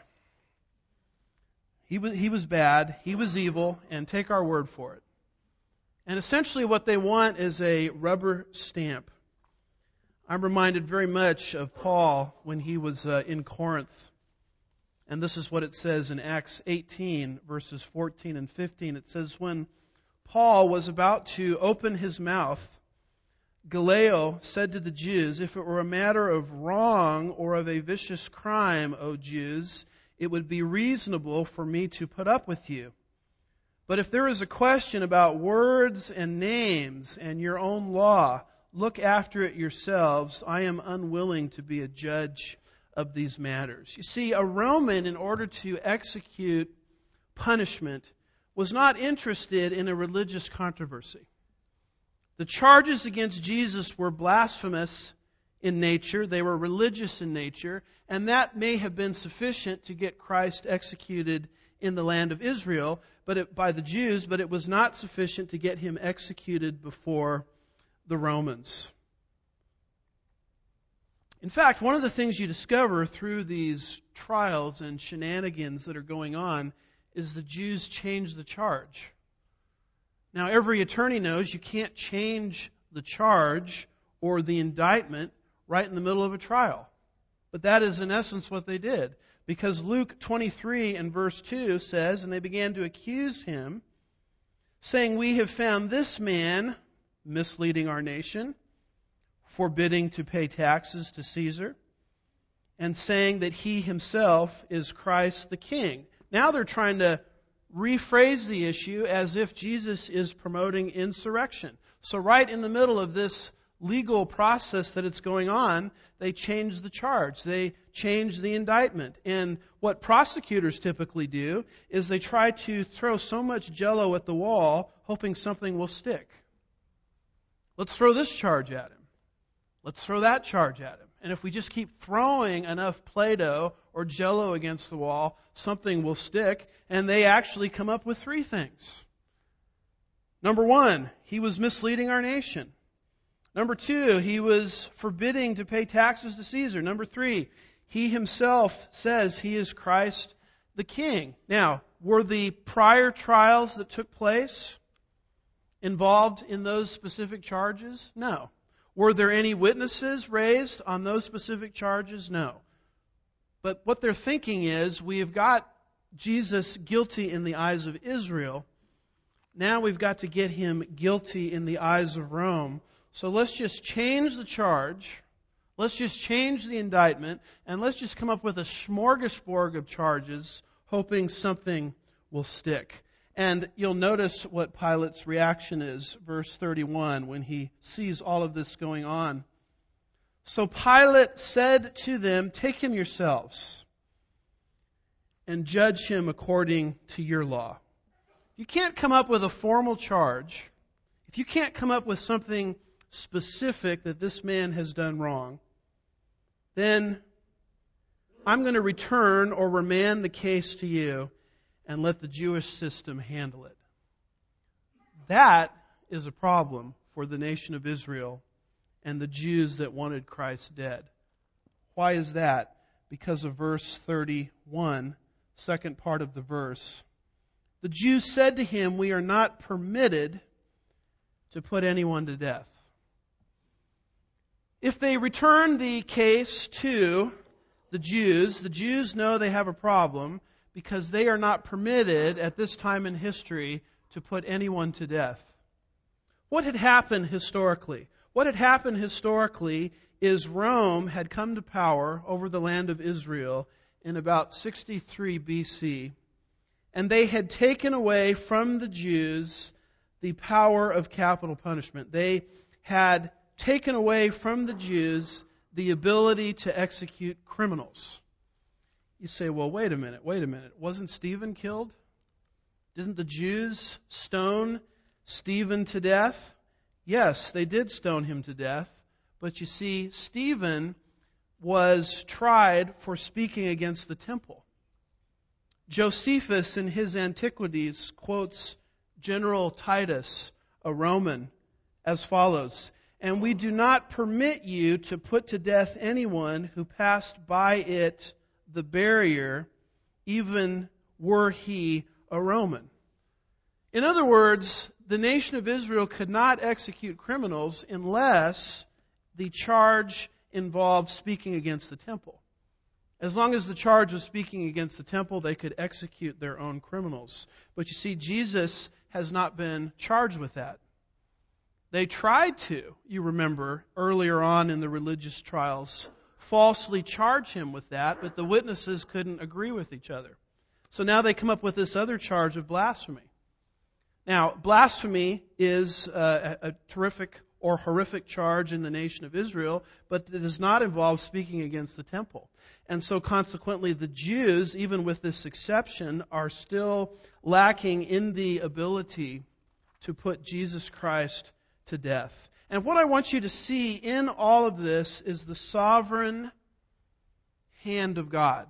He was bad, he was evil, and take our word for it. And essentially what they want is a rubber stamp. I'm reminded very much of Paul when he was in Corinth. And this is what it says in Acts 18, verses 14 and 15. It says, "When Paul was about to open his mouth, Gallio said to the Jews, 'If it were a matter of wrong or of a vicious crime, O Jews, it would be reasonable for me to put up with you. But if there is a question about words and names and your own law, look after it yourselves. I am unwilling to be a judge of these matters.'" You see, a Roman, in order to execute punishment, was not interested in a religious controversy. The charges against Jesus were blasphemous in nature, they were religious in nature, and that may have been sufficient to get Christ executed in the land of Israel by the Jews, but it was not sufficient to get him executed before the Romans. In fact, one of the things you discover through these trials and shenanigans that are going on is the Jews change the charge. Now, every attorney knows you can't change the charge or the indictment right in the middle of a trial. But that is in essence what they did. Because Luke 23 and verse 2 says, "And they began to accuse him, saying, 'We have found this man misleading our nation, forbidding to pay taxes to Caesar, and saying that he himself is Christ the King.'" Now they're trying to rephrase the issue as if Jesus is promoting insurrection. So right in the middle of this legal process that it's going on, they change the charge. They change the indictment. And what prosecutors typically do is they try to throw so much Jell-O at the wall, hoping something will stick. Let's throw this charge at him. Let's throw that charge at him. And if we just keep throwing enough Play-Doh or Jell-O against the wall, something will stick. And they actually come up with 3 things. Number 1, he was misleading our nation. Number 2, he was forbidding to pay taxes to Caesar. Number 3, he himself says he is Christ the King. Now, were the prior trials that took place involved in those specific charges? No. Were there any witnesses raised on those specific charges? No. But what they're thinking is, we have got Jesus guilty in the eyes of Israel. Now we've got to get him guilty in the eyes of Rome. So let's just change the charge. Let's just change the indictment. And let's just come up with a smorgasbord of charges, hoping something will stick. And you'll notice what Pilate's reaction is, verse 31, when he sees all of this going on. So Pilate said to them, "Take him yourselves and judge him according to your law." You can't come up with a formal charge. If you can't come up with something specific that this man has done wrong, then I'm going to return or remand the case to you and let the Jewish system handle it. That is a problem for the nation of Israel and the Jews that wanted Christ dead. Why is that? Because of verse 31, second part of the verse. The Jews said to him, "We are not permitted to put anyone to death." If they return the case to the Jews know they have a problem because they are not permitted at this time in history to put anyone to death. What had happened historically? What had happened historically is Rome had come to power over the land of Israel in about 63 BC, and they had taken away from the Jews the power of capital punishment. They had taken away from the Jews the ability to execute criminals. You say, well, wait a minute. Wasn't Stephen killed? Didn't the Jews stone Stephen to death? Yes, they did stone him to death. But you see, Stephen was tried for speaking against the temple. Josephus, in his Antiquities, quotes General Titus, a Roman, as follows: "And we do not permit you to put to death anyone who passed by it the barrier, even were he a Roman." In other words, the nation of Israel could not execute criminals unless the charge involved speaking against the temple. As long as the charge was speaking against the temple, they could execute their own criminals. But you see, Jesus has not been charged with that. They tried to, you remember, earlier on in the religious trials, falsely charge him with that, but the witnesses couldn't agree with each other. So now they come up with this other charge of blasphemy. Now, blasphemy is a terrific or horrific charge in the nation of Israel, but it does not involve speaking against the temple. And so consequently, the Jews, even with this exception, are still lacking in the ability to put Jesus Christ to death. And what I want you to see in all of this is the sovereign hand of God.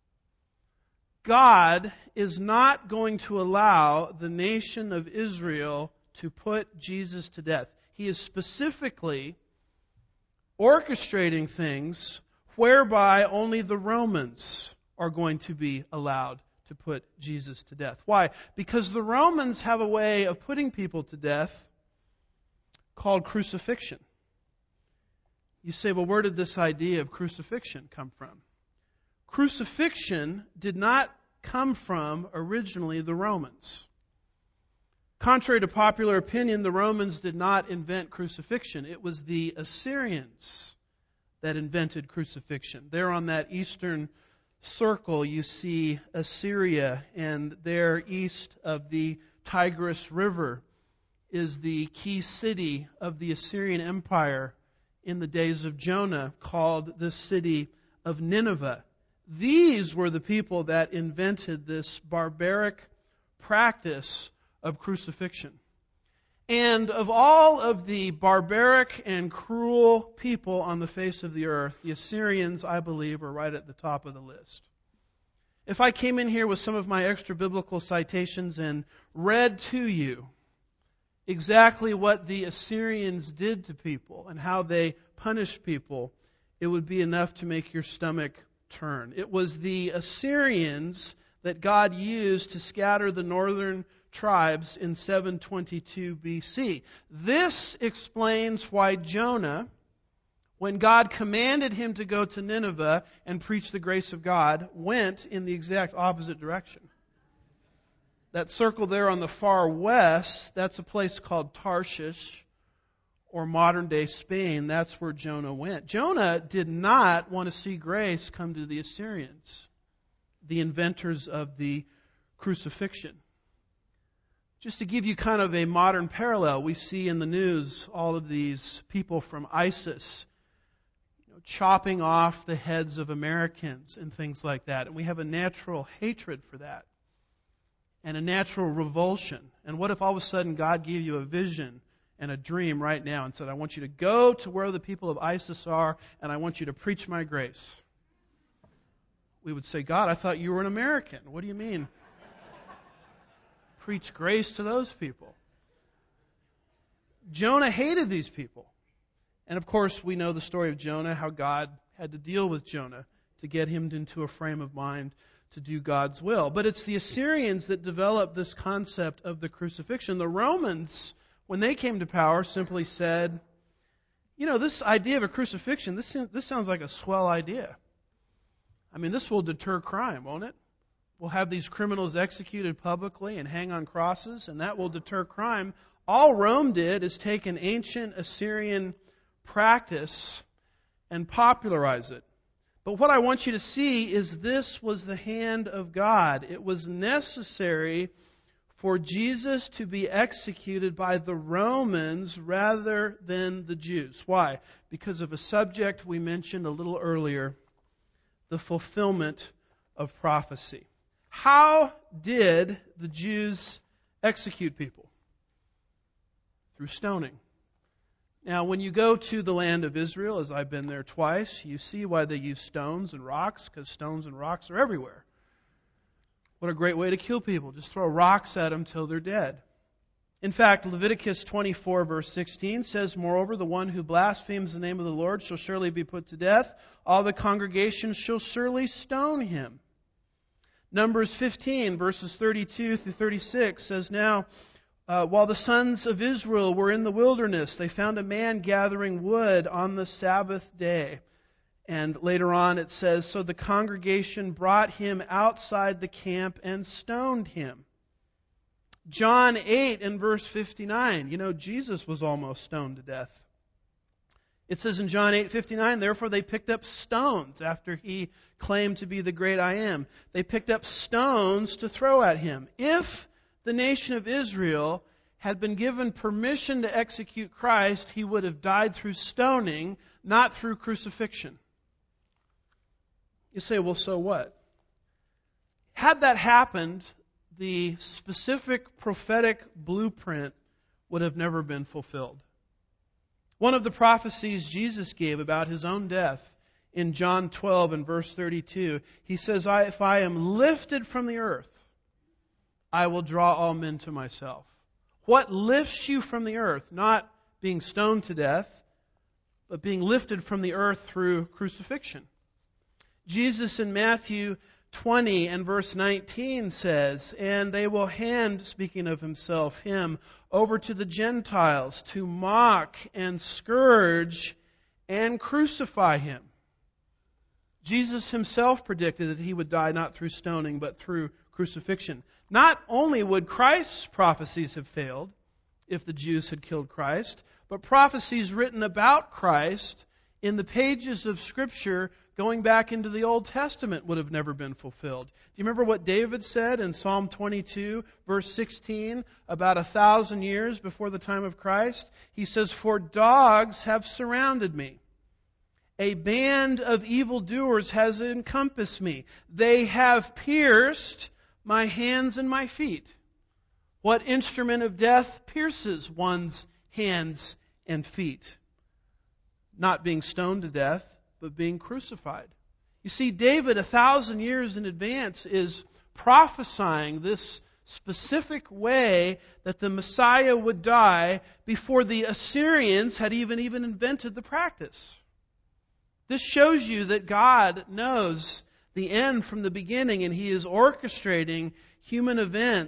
God is not going to allow the nation of Israel to put Jesus to death. He is specifically orchestrating things whereby only the Romans are going to be allowed to put Jesus to death. Why? Because the Romans have a way of putting people to death called crucifixion. You say, well, where did this idea of crucifixion come from? Crucifixion did not come from originally the Romans. Contrary to popular opinion, the Romans did not invent crucifixion. It was the Assyrians that invented crucifixion. There on that eastern circle you see Assyria, and there east of the Tigris River is the key city of the Assyrian Empire in the days of Jonah, called the city of Nineveh. These were the people that invented this barbaric practice of crucifixion. And of all of the barbaric and cruel people on the face of the earth, the Assyrians, I believe, are right at the top of the list. If I came in here with some of my extra biblical citations and read to you exactly what the Assyrians did to people and how they punished people, it would be enough to make your stomach turn. It was the Assyrians that God used to scatter the northern tribes in 722 BC. This explains why Jonah, when God commanded him to go to Nineveh and preach the grace of God, went in the exact opposite direction. That circle there on the far west, that's a place called Tarshish, or modern-day Spain. That's where Jonah went. Jonah did not want to see grace come to the Assyrians, the inventors of the crucifixion. Just to give you kind of a modern parallel, we see in the news all of these people from ISIS chopping off the heads of Americans and things like that. And we have a natural hatred for that and a natural revulsion. And what if all of a sudden God gave you a vision and a dream right now and said, I want you to go to where the people of ISIS are and I want you to preach my grace? We would say, God, I thought you were an American. What do you mean? Preach grace to those people. Jonah hated these people. And of course, we know the story of Jonah, how God had to deal with Jonah to get him into a frame of mind to do God's will. But it's the Assyrians that developed this concept of the crucifixion. The Romans, when they came to power, simply said, this idea of a crucifixion, this sounds like a swell idea. I mean, this will deter crime, won't it? We'll have these criminals executed publicly and hang on crosses, and that will deter crime. All Rome did is take an ancient Assyrian practice and popularize it. But what I want you to see is this was the hand of God. It was necessary for Jesus to be executed by the Romans rather than the Jews. Why? Because of a subject we mentioned a little earlier, the fulfillment of prophecy. How did the Jews execute people? Through stoning. Now, when you go to the land of Israel, as I've been there twice, you see why they use stones and rocks, because stones and rocks are everywhere. What a great way to kill people. Just throw rocks at them till they're dead. In fact, Leviticus 24, verse 16 says, Moreover, the one who blasphemes the name of the Lord shall surely be put to death. All the congregation shall surely stone him. Numbers 15, verses 32 through 36 says, Now, while the sons of Israel were in the wilderness, they found a man gathering wood on the Sabbath day. And later on it says, So the congregation brought him outside the camp and stoned him. John 8 and verse 59, Jesus was almost stoned to death. It says in John 8:59, Therefore they picked up stones after he claimed to be the great I am. They picked up stones to throw at him. If the nation of Israel had been given permission to execute Christ, he would have died through stoning, not through crucifixion. You say, well, so what? Had that happened, the specific prophetic blueprint would have never been fulfilled. One of the prophecies Jesus gave about his own death in John 12 and verse 32, he says, If I am lifted from the earth, I will draw all men to myself. What lifts you from the earth? Not being stoned to death, but being lifted from the earth through crucifixion. Jesus in Matthew 20 and verse 19 says, And they will hand, speaking of himself, him, over to the Gentiles to mock and scourge and crucify him. Jesus himself predicted that he would die not through stoning, but through crucifixion. Not only would Christ's prophecies have failed if the Jews had killed Christ, but prophecies written about Christ in the pages of Scripture going back into the Old Testament would have never been fulfilled. Do you remember what David said in Psalm 22, verse 16, about 1,000 years before the time of Christ? He says, For dogs have surrounded me. A band of evildoers has encompassed me. They have pierced my hands and my feet. What instrument of death pierces one's hands and feet? Not being stoned to death, but being crucified. You see, David, 1,000 years in advance, is prophesying this specific way that the Messiah would die before the Assyrians had even invented the practice. This shows you that God knows the end from the beginning, and He is orchestrating human events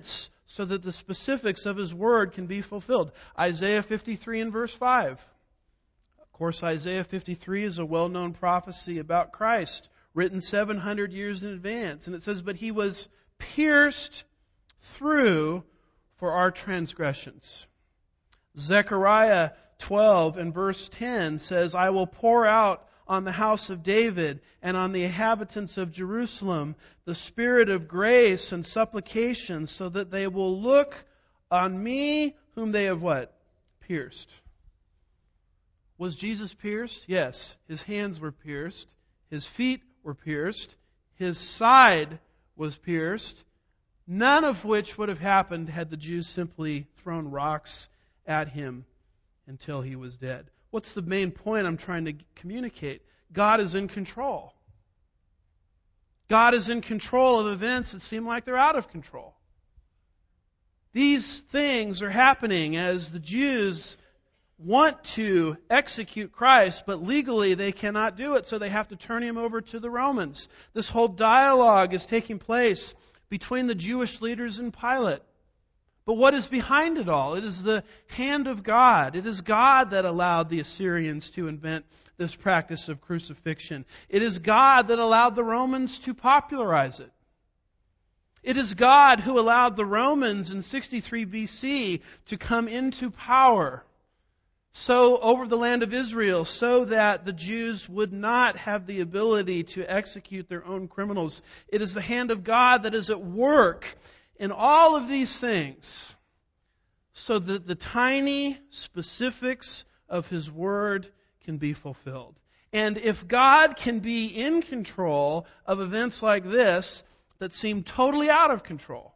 so that the specifics of His Word can be fulfilled. Isaiah 53 and verse 5. Of course, Isaiah 53 is a well-known prophecy about Christ, written 700 years in advance. And it says, "But He was pierced through for our transgressions." Zechariah 12 and verse 10 says, "I will pour out on the house of David and on the inhabitants of Jerusalem the spirit of grace and supplication, so that they will look on me whom they have" what? Pierced. Was Jesus pierced? Yes. His hands were pierced. His feet were pierced. His side was pierced. None of which would have happened had the Jews simply thrown rocks at Him until He was dead. What's the main point I'm trying to communicate? God is in control. God is in control of events that seem like they're out of control. These things are happening as the Jews want to execute Christ, but legally they cannot do it, so they have to turn Him over to the Romans. This whole dialogue is taking place between the Jewish leaders and Pilate. But what is behind it all? It is the hand of God. It is God that allowed the Assyrians to invent this practice of crucifixion. It is God that allowed the Romans to popularize it. It is God who allowed the Romans in 63 BC to come into power over the land of Israel, so that the Jews would not have the ability to execute their own criminals. It is the hand of God that is at work in all of these things, so that the tiny specifics of His Word can be fulfilled. And if God can be in control of events like this that seem totally out of control,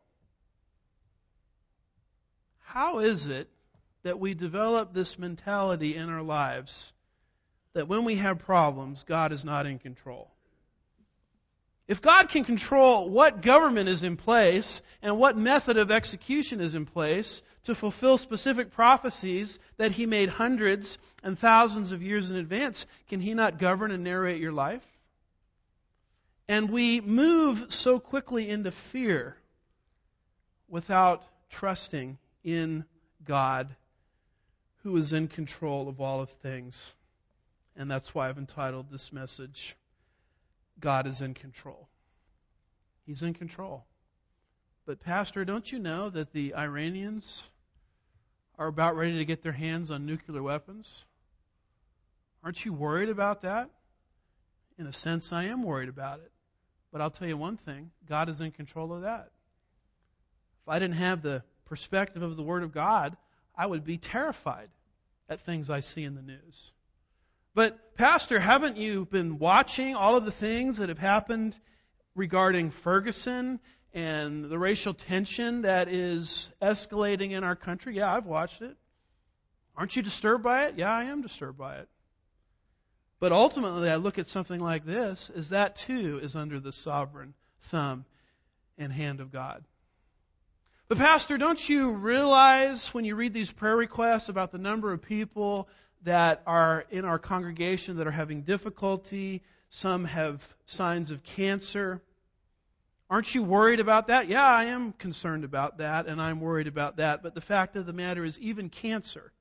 how is it that we develop this mentality in our lives that when we have problems, God is not in control? If God can control what government is in place and what method of execution is in place to fulfill specific prophecies that He made hundreds and thousands of years in advance, can He not govern and narrate your life? And we move so quickly into fear without trusting in God, who is in control of all of things. And that's why I've entitled this message, God is in control. He's in control. But Pastor, don't you know that the Iranians are about ready to get their hands on nuclear weapons? Aren't you worried about that? In a sense, I am worried about it. But I'll tell you one thing, God is in control of that. If I didn't have the perspective of the Word of God, I would be terrified at things I see in the news. But, Pastor, haven't you been watching all of the things that have happened regarding Ferguson and the racial tension that is escalating in our country? Yeah, I've watched it. Aren't you disturbed by it? Yeah, I am disturbed by it. But ultimately, I look at something like this, as that too is under the sovereign thumb and hand of God. But Pastor, don't you realize when you read these prayer requests about the number of people that are in our congregation that are having difficulty? Some have signs of cancer. Aren't you worried about that? Yeah, I am concerned about that, and I'm worried about that. But the fact of the matter is, even cancer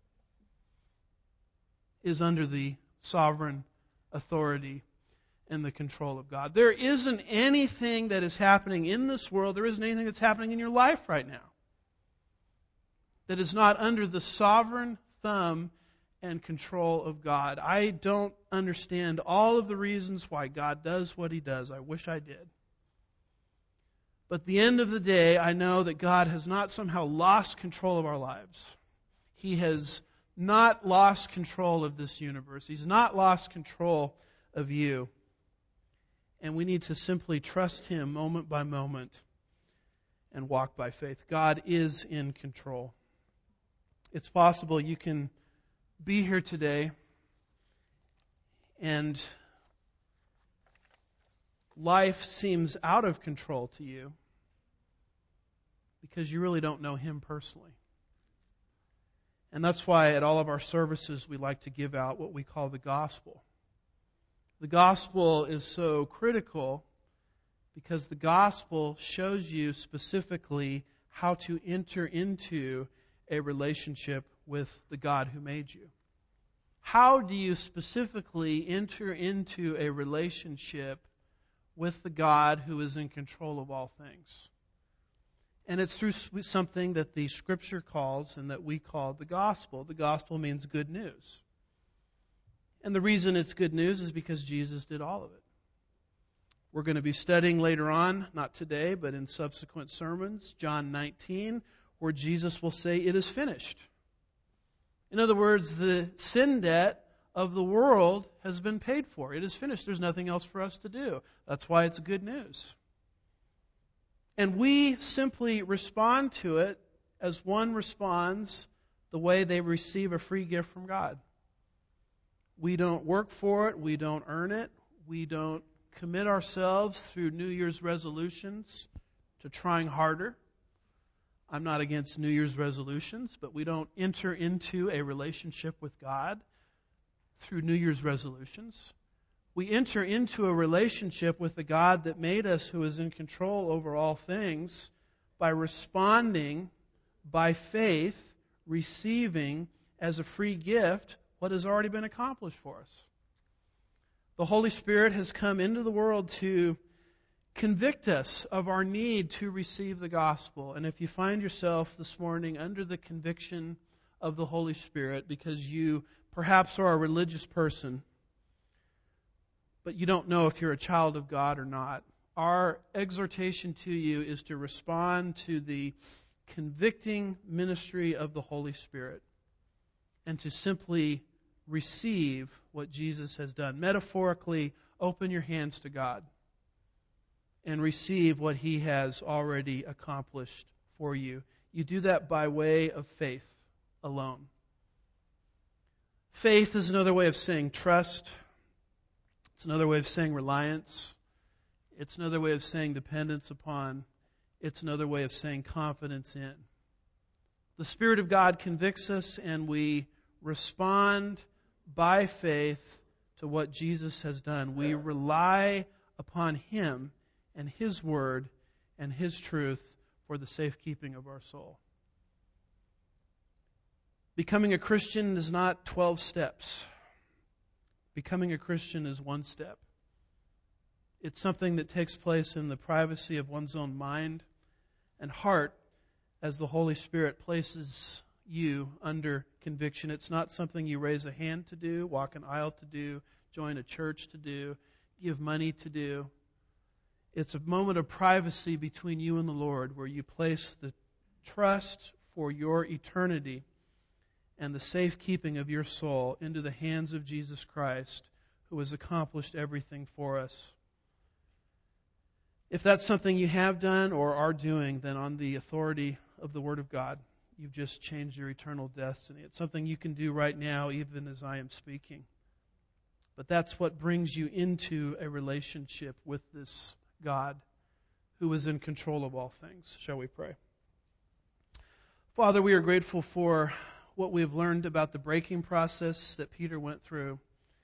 is under the sovereign authority and the control of God. There isn't anything that is happening in this world, there isn't anything that's happening in your life right now that is not under the sovereign thumb and control of God. I don't understand all of the reasons why God does what He does. I wish I did. But at the end of the day, I know that God has not somehow lost control of our lives. He has not lost control of this universe. He's not lost control of you. And we need to simply trust Him moment by moment and walk by faith. God is in control. It's possible you can be here today and life seems out of control to you because you really don't know Him personally. And that's why at all of our services we like to give out what we call the gospel. The gospel is so critical because the gospel shows you specifically how to enter into a relationship with the God who made you. How do you specifically enter into a relationship with the God who is in control of all things? And it's through something that the Scripture calls and that we call the gospel. The gospel means good news. And the reason it's good news is because Jesus did all of it. We're going to be studying later on, not today, but in subsequent sermons, John 19, where Jesus will say, "It is finished." In other words, the sin debt of the world has been paid for. It is finished. There's nothing else for us to do. That's why it's good news. And we simply respond to it as one responds the way they receive a free gift from God. We don't work for it. We don't earn it. We don't commit ourselves through New Year's resolutions to trying harder. I'm not against New Year's resolutions, but we don't enter into a relationship with God through New Year's resolutions. We enter into a relationship with the God that made us, who is in control over all things, by responding by faith, receiving as a free gift what has already been accomplished for us. The Holy Spirit has come into the world to convict us of our need to receive the gospel. And if you find yourself this morning under the conviction of the Holy Spirit because you perhaps are a religious person, but you don't know if you're a child of God or not, our exhortation to you is to respond to the convicting ministry of the Holy Spirit and to simply receive what Jesus has done. Metaphorically, open your hands to God and receive what He has already accomplished for you. You do that by way of faith alone. Faith is another way of saying trust. It's another way of saying reliance. It's another way of saying dependence upon. It's another way of saying confidence in. The Spirit of God convicts us, and we respond by faith to what Jesus has done. We rely upon Him and His Word and His truth for the safekeeping of our soul. Becoming a Christian is not 12 steps. Becoming a Christian is one step. It's something that takes place in the privacy of one's own mind and heart as the Holy Spirit places you under conviction. It's not something you raise a hand to do, walk an aisle to do, join a church to do, give money to do. It's a moment of privacy between you and the Lord where you place the trust for your eternity and the safekeeping of your soul into the hands of Jesus Christ, who has accomplished everything for us. If that's something you have done or are doing, then on the authority of the Word of God, you've just changed your eternal destiny. It's something you can do right now, even as I am speaking. But that's what brings you into a relationship with this God who is in control of all things. Shall we pray? Father, we are grateful for what we have learned about the breaking process that Peter went through,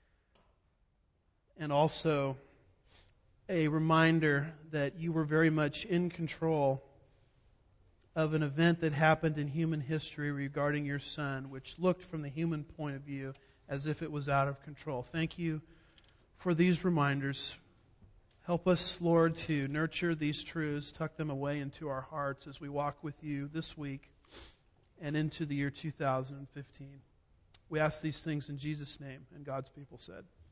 and also a reminder that you were very much in control of an event that happened in human history regarding your Son, which looked from the human point of view as if it was out of control. Thank you for these reminders. Help us, Lord, to nurture these truths, tuck them away into our hearts as we walk with you this week and into the year 2015. We ask these things in Jesus' name, and God's people said.